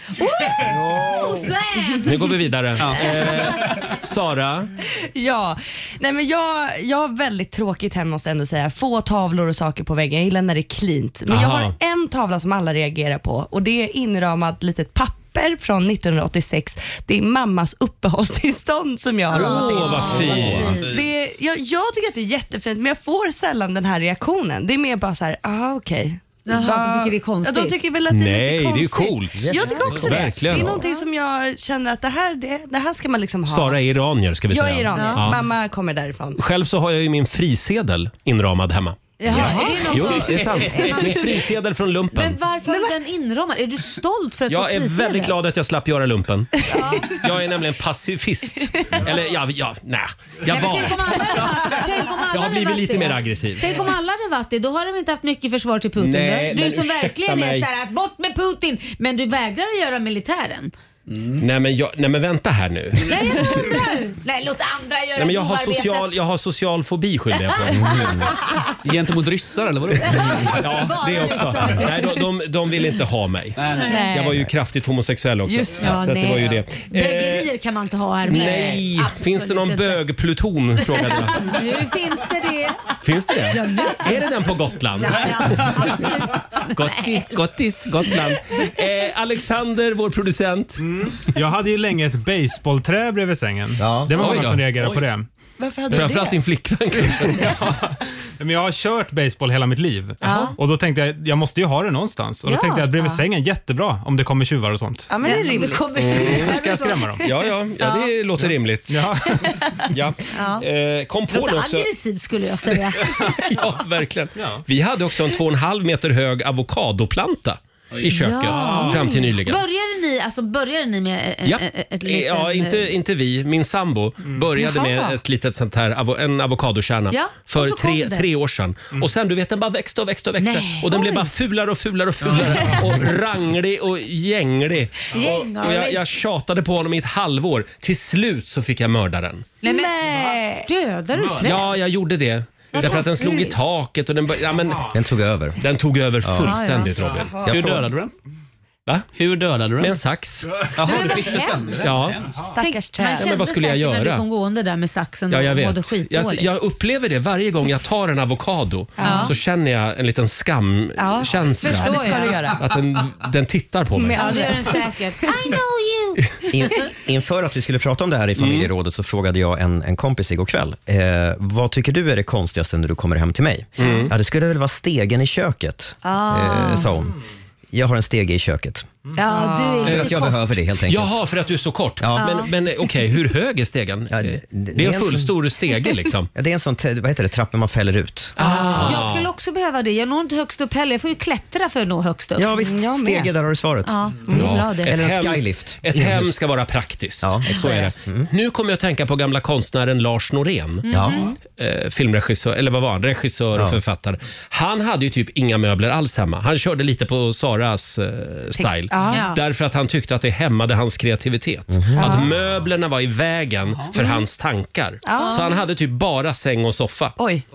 Oh, slam. Nu går vi vidare. Eh, Sara? Ja, nej men jag, jag har väldigt tråkigt hem måste jag ändå säga. Få tavlor och saker på väggen. Jag gillar när det är cleant. Men jag Aha. har en tavla som alla reagerar på och det är inramat litet papper från nittonhundraåttiosex. Det är mammas uppehållstillstånd som jag har ramat in. Åh, vad fint. Det, jag, jag tycker att det är jättefint, men jag får sällan den här reaktionen. Det är mer bara så här, ah okej. Jaha, Va- de tycker det är konstigt. Ja, de tycker väl att det är Nej, lite det är ju konstigt. coolt. Jag tycker också det. Verkligen. Det är någonting som jag känner att det här, det, det här ska man liksom ha. Sara är iranier, ska vi jag säga. är iranier. Ja. Mamma kommer därifrån. Själv så har jag ju min frisedel inramad hemma. Jaha, är det något Jo, av- det är sant. Är man- Min frisedel från lumpen. Men varför har du den inramad? Är du stolt för att Jag du är frisedel? väldigt glad att jag slapp göra lumpen. Jag är nämligen pacifist. Eller ja, ja nej. Jag Nej, men var. tänk om alla, tänk om alla Jag har hade blivit varit lite det. mer aggressiv. Tänk om alla hade varit det, då har de inte haft mycket försvar till Putin. Nej, du men som ursäkta verkligen mig. är såhär, att bort med Putin, men du vägrar att göra militären. Nej, men jag, nej men vänta här nu. Nej, jag undrar. Nej, låt andra göra Nej, men jag, har grovarbetet. social, jag har social fobi, skyller jag på. Gentemot ryssar eller vadå? Ja, det också. Nej, de, de, de vill inte ha mig. Nej. Jag var ju kraftigt homosexuell också. Just så ja, att det nej. var ju det. Eh, Bögerier kan man inte ha här med. nej, Absolut finns det någon inte. bögpluton, frågade jag. Nu finns det det. Finns det Ja, det? nu Är det den på Gotland? Ja, absolut. Gottis, Gottis, Gotland. Eh, Alexander, vår producent. Jag hade ju länge ett baseballträ bredvid sängen. Det var Oj många då. som reagerade Oj. på det. Varför hade Framförallt du din det? flickvän kanske. Men jag har kört baseball hela mitt liv. Ja. Och då tänkte jag, jag måste ju ha det någonstans. Och då Ja. tänkte jag att bredvid Ja. sängen, jättebra om det kommer tjuvar och sånt. Ja, men det är Det rimligt. kommer Mm, ska jag skrämma dem? Ja, ja, ja, det låter rimligt. Ja. Ja. Ja. Eh, kom på Låter det också. aggressivt skulle jag säga. Ja, verkligen. Ja. Vi hade också en två och en halv meter hög avokadoplanta i köket Ja. fram till nyligen. Började ni, alltså började ni med en, Ja, ett, ett litet... ja inte, inte vi. Min sambo började Jaha. med ett litet sånt här, avo- en avokadokärna Ja, och för så kom tre, det. tre år sedan. Och sen du vet, den bara växte och växte och växte. Nej. Och den blev Oj. bara fulare och fulare och fulare. Och ranglig och gänglig. Och, och jag, jag tjatade på honom i ett halvår. Till slut så fick jag mörda den. Nej, men, Nej. Dödar du träd? Ja, jag gjorde det. Därför att den slog i taket och den, bör- ja, men, Den tog över. den tog över fullständigt, Robin. Hur Jag får- dödade du den? Va? Hur dödade du den? Med en sax. Jaha, Men du vad fick det sen? hemskt. Ja. Stackars Han träd. kände vad skulle jag säkert när göra? du kom gående där med saxen Ja, jag och mådde vet. Jag, skitdåligt. jag upplever det varje gång jag tar en avokado. Så känner jag en liten skamkänsla. Ja, det ska jag. du göra. Att den, den tittar på mig. Med Ja, all det gör rätt. den säkert. I know you! In, inför att vi skulle prata om det här i familjerådet så frågade jag en, en kompis igår kväll. Eh, vad tycker du är det konstigaste när du kommer hem till mig? Ja, det skulle väl vara stegen i köket, Ah. eh, sa hon. Jag har en stege i köket. Ja, du är För lite att jag kort. behöver det helt enkelt. Jaha, för att du är så kort. Ja. Men, men okej, hur hög är stegen? Ja, det, det- det- det är det är en en full sån- stor stege liksom. Ja, det är en sån, te- vad heter det, trappa man fäller ut. Ah. Jag skulle också behöva det. Jag når inte högst upp heller. Jag får ju klättra för att nå högst upp. Ja visst, Jag med. stege, där har du svaret. Ja, det är bra det. Eller Ett en hem- skylift. Ett hem ska vara praktiskt. Ja, så är det. Nu kommer jag att tänka på gamla konstnären Lars Norén. Ja. Eh, filmregissör, eller vad var han? Regissör och Ja. författare. Han hade ju typ inga möbler alls hemma. Han körde lite på Saras eh, style. Ja. Ja. Därför att han tyckte att det hämmade hans kreativitet. Att möblerna var i vägen för hans tankar. Så han hade typ bara säng och soffa. Oj. Oj.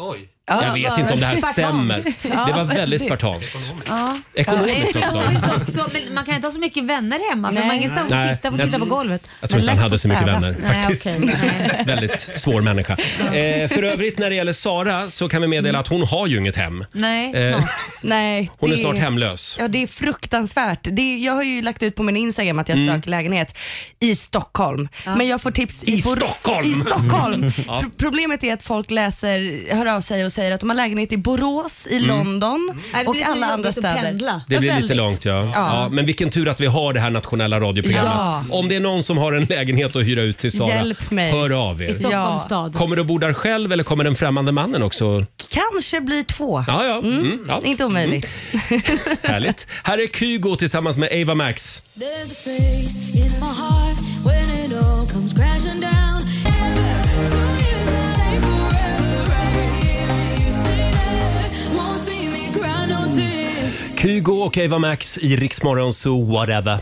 Ja, jag vet inte om det här stämmer. Det var väldigt spartanskt. Ja. Ekonomiskt också. också. Men man kan inte ha så mycket vänner hemma för Nej. man har ingenstans att sitta och sitta på golvet. Jag tror inte han hade så mycket vänner Nej, faktiskt. okej, nej. Väldigt svår människa. Eh, för övrigt när det gäller Sara så kan vi meddela att hon har ju inget hem. Nej, Eh, snart. Nej, Hon är det- snart hemlös. Ja, det är fruktansvärt. Det är, jag har ju lagt ut på min Instagram att jag Mm. söker lägenhet i Stockholm. Ja. Men jag får tips I Bor- Stockholm? I Stockholm. Ja. Pro- Problemet är att folk läser, hör av sig och säger att de har lägenhet i Borås, i Mm. London Nej, det och blir så alla andra jobbigt att städer. pendla. Det blir lite Väldigt. långt ja. Ja. Ja. Men vilken tur att vi har det här nationella radioprogrammet. Ja. Om det är någon som har en lägenhet att hyra ut till Sara, Hjälp mig. hör av I er. Stockholms Ja. stad. Kommer du bo där själv eller kommer den främmande mannen också? Kanske blir två. Ja, ja. Mm. ja. Inte omöjligt. Härligt. Här är Kygo tillsammans med Ava Max. There's a space in my heart when it all comes crashing down. Two years that ain't forever, right here. You say that, won't see me cry no tears. Kygo och Ava Max i Rix Morgon Zoo, whatever.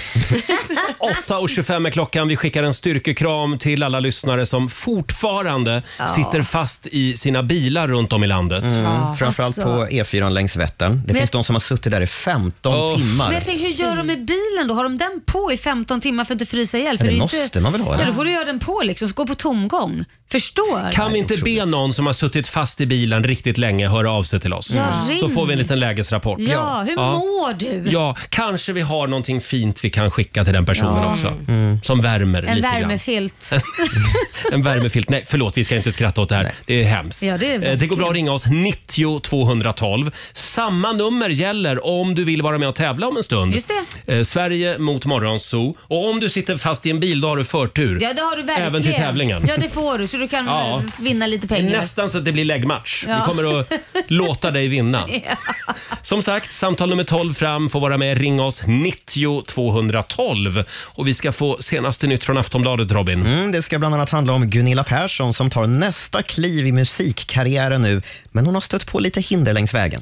åtta och tjugofem är klockan. Vi skickar en styrkekram till alla lyssnare som fortfarande Ja. sitter fast i sina bilar runt om i landet. Mm. Ja, Framförallt alltså. på E fyra längs Vättern. Det Men finns jag- de som har suttit där i femton Oh. timmar. Men jag tänker, hur gör de med bilen då? Har de den på i femton timmar för att inte frysa ihjäl? För Men det är ju måste inte... man väl ha, Ja, eller? då får du göra den på liksom, så gå på tomgång. Förstår? Kan vi inte be någon som har suttit fast i bilen riktigt länge höra av sig till oss? Ja, ring. Så får vi en liten lägesrapport. Ja, hur mår du? Ja, kanske vi har någonting fint vi kan skicka till den personen Ja. också. Som värmer En lite värmefilt. grann. En värmefilt. Nej, förlåt, vi ska inte skratta åt det här. Det är hemskt. Ja, det är Eh, det går verkligen. bra att ringa oss nittio tvåhundratolv. Samma nummer gäller om du vill vara med och tävla om en stund. Just det. Eh, Sverige mot Morgonzoo. Och om du sitter fast i en bil, då har du förtur. Ja, det har du verkligen. Även till tävlingen. Ja, det får du. Så du kan Ja. eh, vinna lite pengar. Nästan så att det blir läggmatch. Ja. Vi kommer att låta dig vinna. Ja. Som sagt, samtal nummer tolv fram får vara med. Ring oss nittio tvåhundratolv. Och vi ska få senaste nytt från Aftonbladet, Robin. Mm, det ska bland annat handla om Gunilla Persson som tar nästa kliv i musikkarriären nu. Men hon har stött på lite hinder längs vägen.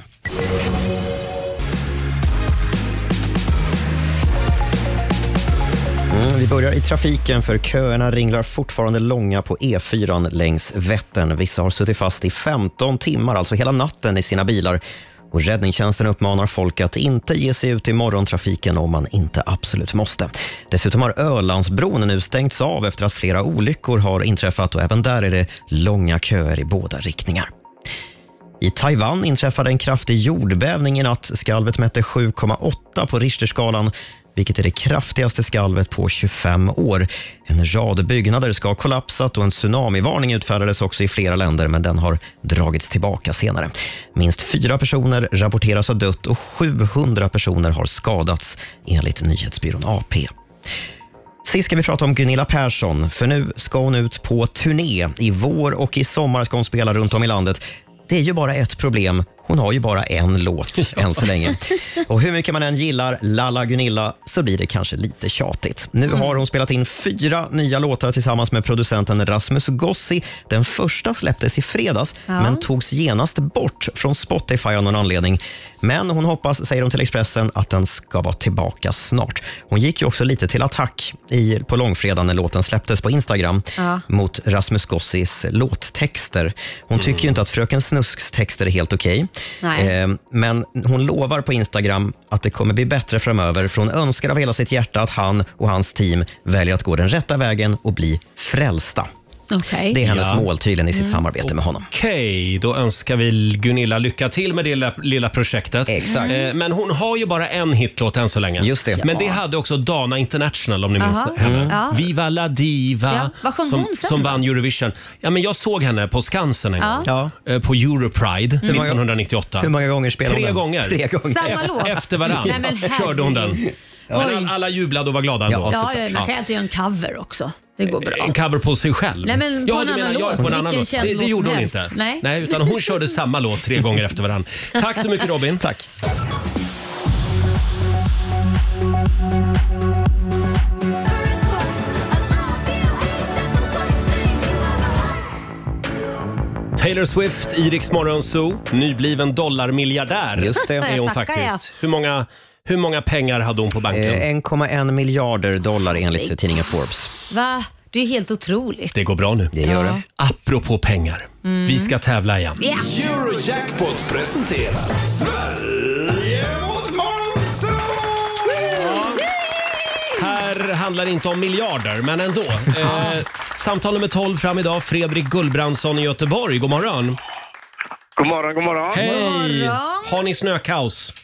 Mm, vi börjar i trafiken för köerna ringlar fortfarande långa på E fyra längs Vättern. Vissa har suttit fast i femton timmar, alltså hela natten i sina bilar. Och räddningstjänsten uppmanar folk att inte ge sig ut i morgontrafiken om man inte absolut måste. Dessutom har Ölandsbron nu stängts av efter att flera olyckor har inträffat och även där är det långa köer i båda riktningar. I Taiwan inträffade en kraftig jordbävning i natt. Skalvet mätte sju komma åtta på Richterskalan, vilket är det kraftigaste skalvet på tjugofem år. En rad byggnader ska ha kollapsat och en tsunamivarning utfärdades också i flera länder, men den har dragits tillbaka senare. Minst fyra personer rapporteras ha dött och sjuhundra personer har skadats enligt nyhetsbyrån A P. Sist ska vi prata om Gunilla Persson, för nu ska hon ut på turné. I vår och i sommar ska hon spela runt om i landet. Det är ju bara ett problem. Hon har ju bara en låt än så länge. Och hur mycket man än gillar Lalla Gunilla så blir det kanske lite tjatigt. Nu har hon spelat in fyra nya låtar tillsammans med producenten Rasmus Gossi. Den första släpptes i fredags Ja. men togs genast bort från Spotify av någon anledning. Men hon hoppas, säger hon till Expressen, att den ska vara tillbaka snart. Hon gick ju också lite till attack i, på långfredagen när låten släpptes på Instagram Ja. mot Rasmus Gossis låttexter. Hon tycker ju inte att Fröken Snusks texter är helt okej. Nej. Eh, men hon lovar på Instagram att det kommer bli bättre framöver, för hon önskar av hela sitt hjärta att han och hans team väljer att gå den rätta vägen och bli frälsta. Okej. Det är hennes Ja. mål tydligen i sitt Mm. samarbete med honom. Okej, då önskar vi Gunilla lycka till med det lilla, lilla projektet. Exakt. Eh, Men hon har ju bara en hitlåt än så länge. Just det. Men det hade också Dana International, om ni minns Aha. henne. Mm. Ja. Viva la diva, Ja, vad sjöng som, hon sen som då? vann Eurovision. Ja, men jag såg henne på Skansen en Ja. gång. Ja. Eh, På Europride Hur många- nittonhundranittioåtta. Hur många gånger spelade Tre hon den? gånger. Tre gånger. Samma låt? Efter varann Nej, men körde hon den. herregud. Men Oj. all- alla jublade och var glada ändå. Ja, ja, man kan inte göra en cover också. Det går bra. En cover på sig själv? Nej, men på ja, en du annan menar, ja, låt. på en Vilken annan låt. känd Det, låt det gjorde som hon helst. inte. Nej. Nej, utan hon körde samma låt tre gånger efter varann. Tack så mycket, Robin. Tack. Taylor Swift, i Rix Morgon Zoo, nybliven dollarmiljardär. Just det. Är hon Tackar faktiskt. jag. Hur många, hur många pengar hade hon på banken? Eh, en komma en miljarder dollar enligt Herregud. tidningen Forbes. Va? Det är helt otroligt. Det går bra nu. Det gör det. Apropå pengar. Mm. Vi ska tävla igen. Ja. Eurojackpot presenterar Sverige mot Monzo! Här handlar det inte om miljarder, men ändå. Eh, samtal nummer tolv fram idag. Fredrik Gullbrandsson i Göteborg. God morgon. God morgon, god morgon. Hej! God morgon. Har ni snökaos?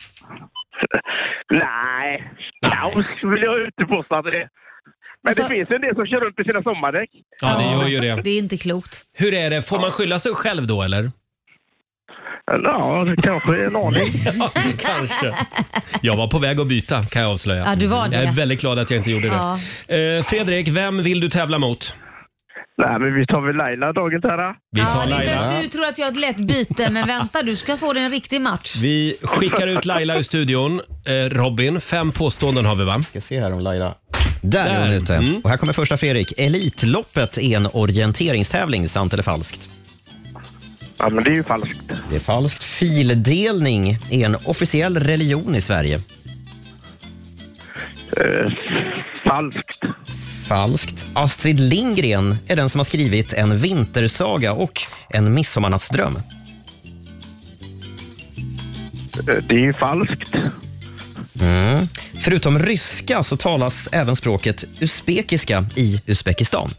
Nej, kaos vill jag inte påstå att det är. Men Alltså- det finns en del som kör runt i sina sommardäck. Ja, det gör ju det. Det är inte klokt. Hur är det? Får man skylla sig själv då, eller? Ja, det kanske är en aning. Ja, kanske. Jag var på väg att byta, kan jag avslöja. Ja, du var det. Jag är väldigt glad att jag inte gjorde Ja. det. Eh, Fredrik, vem vill du tävla mot? Nej, men vi tar väl Laila dagen till här. Vi tar Ja, det är för Laila. att du tror att jag har ett lätt byte, men vänta, du ska få dig en riktig match. Vi skickar ut Laila i studion. Eh, Robin, fem påståenden har vi, va? Ska se här om Laila... Där är hon Där. ute. Mm. Och här kommer första Fredrik. Elitloppet är en orienteringstävling, sant eller falskt? Ja, men det är ju falskt. Det är falskt. Fildelning är en officiell religion i Sverige. Eh, falskt. Falskt. Astrid Lindgren är den som har skrivit En vintersaga och En midsommarnattsdröm. Eh, det är ju falskt. Mm. Förutom ryska så talas även språket usbekiska i Uzbekistan.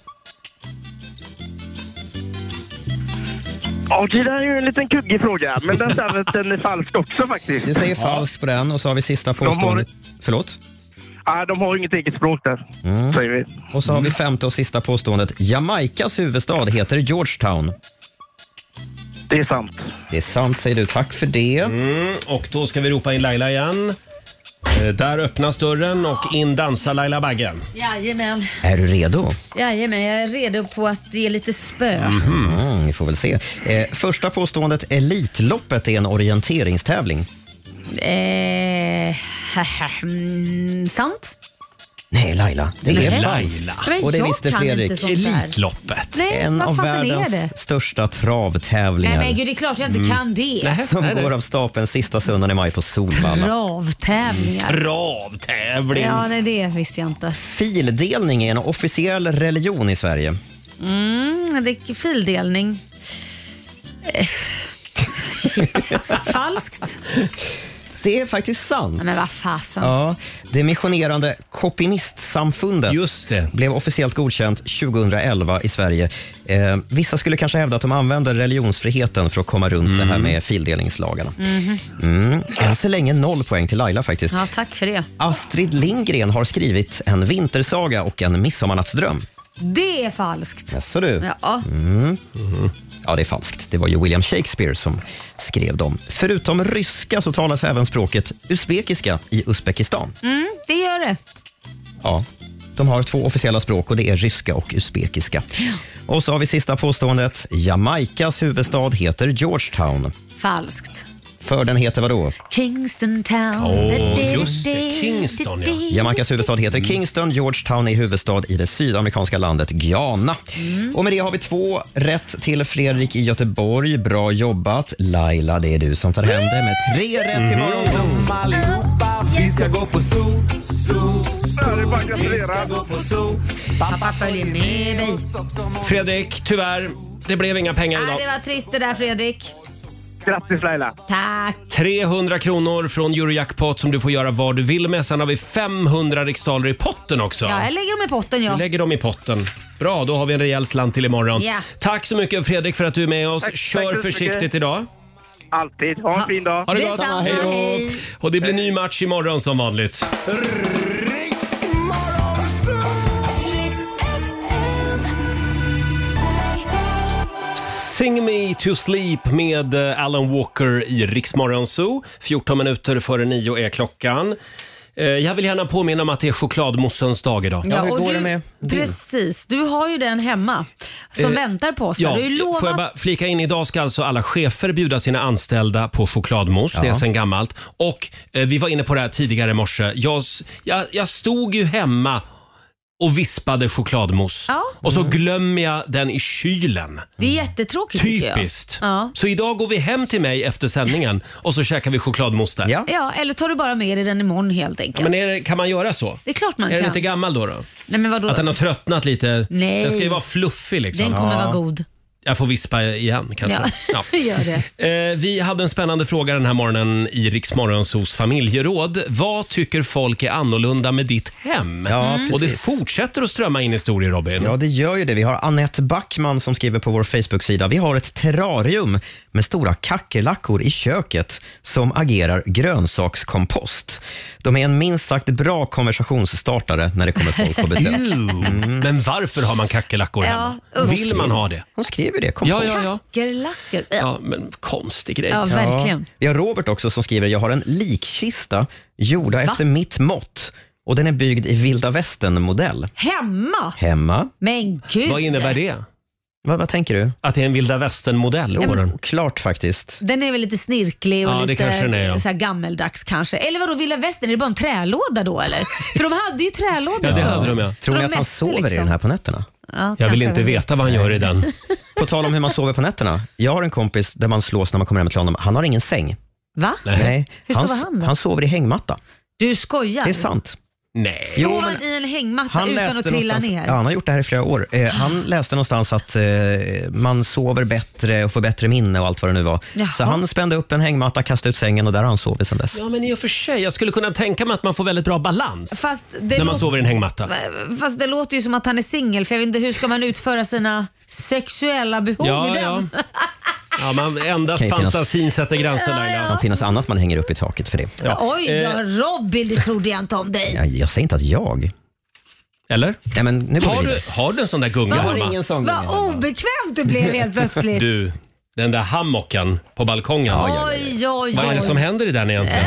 Ja, det där är ju en liten kuggig fråga, men den där den är falsk också faktiskt. Du säger falskt på den och så har vi sista De har- påståendet. Förlåt? Ja, de har ju inget eget språk där, Mm. säger vi. Och så har vi femte och sista påståendet. Jamaicas huvudstad heter Georgetown. Det är sant. Det är sant, säger du. Tack för det. Mm, och då ska vi ropa in Laila igen. Eh, där öppnas dörren och in dansar Laila Bagge. Jajamän. Är du redo? Jajamän, jag är redo på att ge lite spö. Mm, vi får väl se. Eh, första påståendet. Elitloppet är en orienteringstävling. Eh, mm, sant? Nej, Laila. Det är Nej, falskt. Laila. Men Och det jag visste kan Fredrik. inte sånt där. Elitloppet. Nej, En vad av fasen är världens det? största travtävlingar. Nej men gud, det är klart jag inte kan det. Som går av stapeln sista söndagen i maj på Solvalla. Travtävlingar. Travtävling. Ja, nej det visste jag inte. Fildelning är en officiell religion i Sverige. Mm, det är fildelning. Eh, Shit. Falskt. Det är faktiskt sant. Men vad fasen. Ja, det missionerande Kopinistsamfundet Just det. blev officiellt godkänt tjugohundraelva i Sverige. Eh, vissa skulle kanske hävda att de använder religionsfriheten för att komma runt det här med fildelningslagarna. Mhm. Mm. Än så länge noll poäng till Laila faktiskt. Ja, tack för det. Astrid Lindgren har skrivit En vintersaga och En midsommarnattsdröm. Det är falskt. Jaså du? Ja. Mm. Ja, det är falskt. Det var ju William Shakespeare som skrev dem. Förutom ryska så talas även språket uzbekiska i Uzbekistan. Mm, det gör det. Ja, de har två officiella språk och det är ryska och uzbekiska. Och så har vi sista påståendet. Jamaicas huvudstad heter Georgetown. Falskt. För den heter vad då? Kingston Town. Åh, just det. Kingston, ja. Jamaicas huvudstad heter Kingston. Georgetown är huvudstad i det sydamerikanska landet Guyana. Och med det har vi två rätt till Fredrik i Göteborg. Bra jobbat. Laila, det är du som tar hem det med tre rätt till morgon. Allihopa, vi ska gå på zoo, zoo, zoo. Vi ska gå på zoo. Pappa följer med dig. Fredrik, tyvärr, det blev inga pengar Ja, idag. det var trist det där, Fredrik. Grattis Laila. Tack. trehundra kronor från Eurojackpot som du får göra vad du vill med. Sen har vi femhundra riksdaler i potten också. Ja, jag lägger dem i potten, Vi ja. lägger dem i potten. Bra, då har vi en rejäl slant till imorgon. Ja. Tack så mycket Fredrik för att du är med oss. Tack, Kör tack så försiktigt mycket. idag. Alltid. Ha en fin dag. Ha det gott. Detsamma, Hej då. hej. Och det blir ny match imorgon som vanligt. Sing Me To Sleep med eh, Alan Walker i Rix Morgon Zoo. fjorton minuter före nio är klockan. Eh, Jag vill gärna påminna om att det är chokladmoussens dag idag. Ja, hur och går du, det med din? Precis, du har ju den hemma som Eh, väntar på oss. Ja, Du har ju lovat... får jag bara flika in, idag ska alltså alla chefer bjuda sina anställda på chokladmousse. Ja. Det är sedan gammalt. Och eh, vi var inne på det här tidigare i morse. Jag, jag, jag stod ju hemma och vispade chokladmousse. Ja. Och så glömmer jag den i kylen. Det är jättetråkigt tycker jag. Typiskt. Ja. Så idag går vi hem till mig efter sändningen och så käkar vi chokladmousse där. Ja. Ja, eller tar du bara med dig den imorgon helt enkelt. Men är det, kan man göra så? Det är klart man Är kan. den inte gammal då? då? Nej, men vadå? Att den har tröttnat lite? Nej. Den ska ju vara fluffig liksom. Den kommer Ja. vara god. Jag får vispa igen kanske. Ja, gör det. Eh, vi hade en spännande fråga den här morgonen i Rix Morgonzos familjeråd. Vad tycker folk är annorlunda med ditt hem? Ja, Mm. Och det precis. fortsätter att strömma in historier, Robin. Ja, det gör ju det. Vi har Annette Backman som skriver på vår Facebook-sida. Vi har ett terrarium med stora kackerlackor i köket som agerar grönsakskompost. De är en minst sagt bra konversationsstartare när det kommer folk på besök. Mm. Men varför har man kackerlackor Ja, hemma? usch. Vill man ha det? Hon skriver det. Ja, Kompost. ja, ja. Kackerlackor. Ja, men konstig grej. Ja, verkligen. Vi har Robert också som skriver, jag har en likkista gjorda Va? efter mitt mått och den är byggd i vilda västern-modell. Hemma? Hemma. Men gud. Vad innebär det? Vad, vad tänker du? Att det är en vilda västern-modell på den? Klart faktiskt. Den är väl lite snirklig och Ja, det lite kanske den är, ja. så här gammeldags kanske. Eller vadå, Vilda Västern? Är det bara en trälåda då eller? För de hade ju trälådor. Ja, det hade de, ja. Tror ni de att han mätte sover i liksom. den här på nätterna? Ja, Jag vill kanske inte väl. veta vad han gör i den. På tal om hur man sover på nätterna. Jag har en kompis där man slås när man kommer hem till honom. Han har ingen säng. Va? Nej. Hur han, sover han då? han sover i hängmatta. Du skojar? Det är sant. Nej. Jo, Sov men han i en hängmatta han utan läste att trilla någonstans- ner? Ja, han har gjort det här i flera år. Eh, han läste någonstans att eh, man sover bättre och får bättre minne och allt vad det nu var. Jaha. Så han spände upp en hängmatta, kastade ut sängen och där har han sovit sedan dess. Ja, men i och för sig. Jag skulle kunna tänka mig att man får väldigt bra balans Fast det när man låter- sover i en hängmatta. Fast det låter ju som att han är singel, för jag vet inte hur ska man utföra sina sexuella behov Ja, i ja. den? Ja, man, endast Kan ju finnas- fantasin sätter gränser, Det Laila. kan finnas annat man hänger upp i taket för det. Ja. Oj då, Eh, Robin, det trodde jag inte om dig. Jag, jag säger inte att jag... Eller? Nej, men nu går Har vi du, vidare. har du en sån där gunga Jag har hemma? ingen sån Vad obekvämt du blev helt plötsligt. Du, den där hammocken på balkongen. Oj, oj, Vad är det som oj. händer i den egentligen?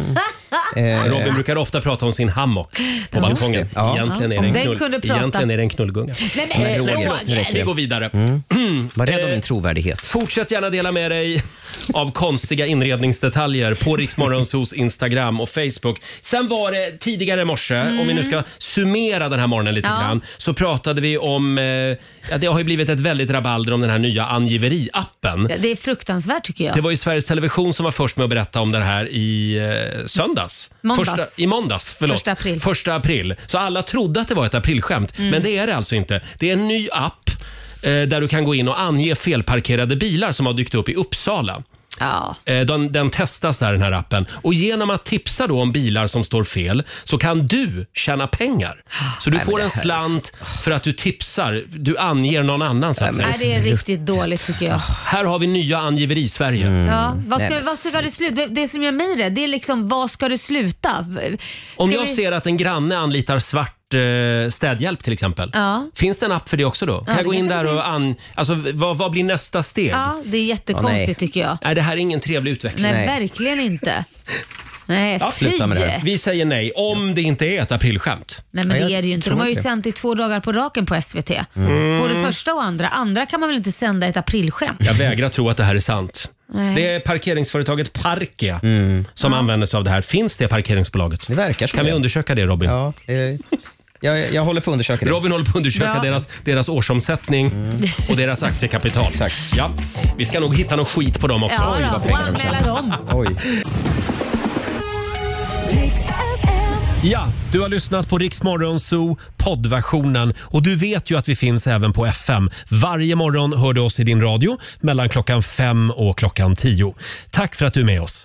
Eh, Robin brukar ofta prata om sin hammock på balkongen. Ja. Egentligen, är Om det en den knull, kunde prata. egentligen är det en knullgunga. Nej, men Eh, Roger. förlåt, Nu räcker Vi det. går vidare. Var rädd om Eh, min trovärdighet. Fortsätt gärna dela med dig av konstiga inredningsdetaljer på Rix Morgonzos Instagram och Facebook. Sen var det tidigare i morse, om vi nu ska summera den här morgonen lite Ja. grann, så pratade vi om, eh, ja, det har ju blivit ett väldigt rabalder om den här nya angiveri-appen. Det är fruktansvärt tycker jag. Det var ju Sveriges Television som var först med att berätta om det här i eh, söndags. Måndags. Första, I måndags, förlåt. Första april. Första april. Så alla trodde att det var ett aprilskämt, Mm. men det är det alltså inte. Det är en ny app eh, där du kan gå in och ange felparkerade bilar som har dykt upp i Uppsala. Ja. Eh, Den, den testas där, den här appen. Och genom att tipsa då om bilar som står fel så kan du tjäna pengar. Så du Nej, men får det en här är slant för att du tipsar. Du anger någon annan så att säga. Nej, det är riktigt dåligt tycker jag. Här har vi nya angiveri-Sverige. Ja, vad ska, Nej, men vad ska det sluta? Det, det som gör mig rädd, det är liksom, vad ska det sluta? Om Ska jag vi- ser att en granne anlitar svart eh, städhjälp till exempel. Ja. Finns det en app för det också då? Kan Ja, jag gå det in kanske där och finns. an... Alltså, vad, vad blir nästa steg? Ja, det är jättekonstigt Ja, nej. tycker jag. Nej, det här är ingen trevlig utveckling. Nej, Nej. verkligen inte. Nej, Ja, fy. sluta med det här. Vi säger nej, om det inte är ett aprilskämt. Nej men Ja, det jag är det ju inte. tror De har ju inte det. sänt i två dagar på raken på S V T. Mm. Både första och andra. Andra kan man väl inte sända ett aprilskämt? Jag vägrar tro att det här är sant. Nej. Det är parkeringsföretaget Parkia som använder sig av det här. Finns det parkeringsbolaget? Det verkar som Kan vi det. undersöka det, Robin? Ja, eh, jag, jag håller på att undersöka det. Robin håller på att undersöka Bra. deras, deras årsomsättning och deras aktiekapital. Exakt. Ja, vi ska nog hitta någon skit på dem också. Ja, Oj, då, vad och pengar de tjänar. anmäla dem. Oj. Ja, du har lyssnat på Rix Morgon Zoo poddversionen och du vet ju att vi finns även på F M. Varje morgon hör du oss i din radio mellan klockan fem och klockan tio. Tack för att du är med oss.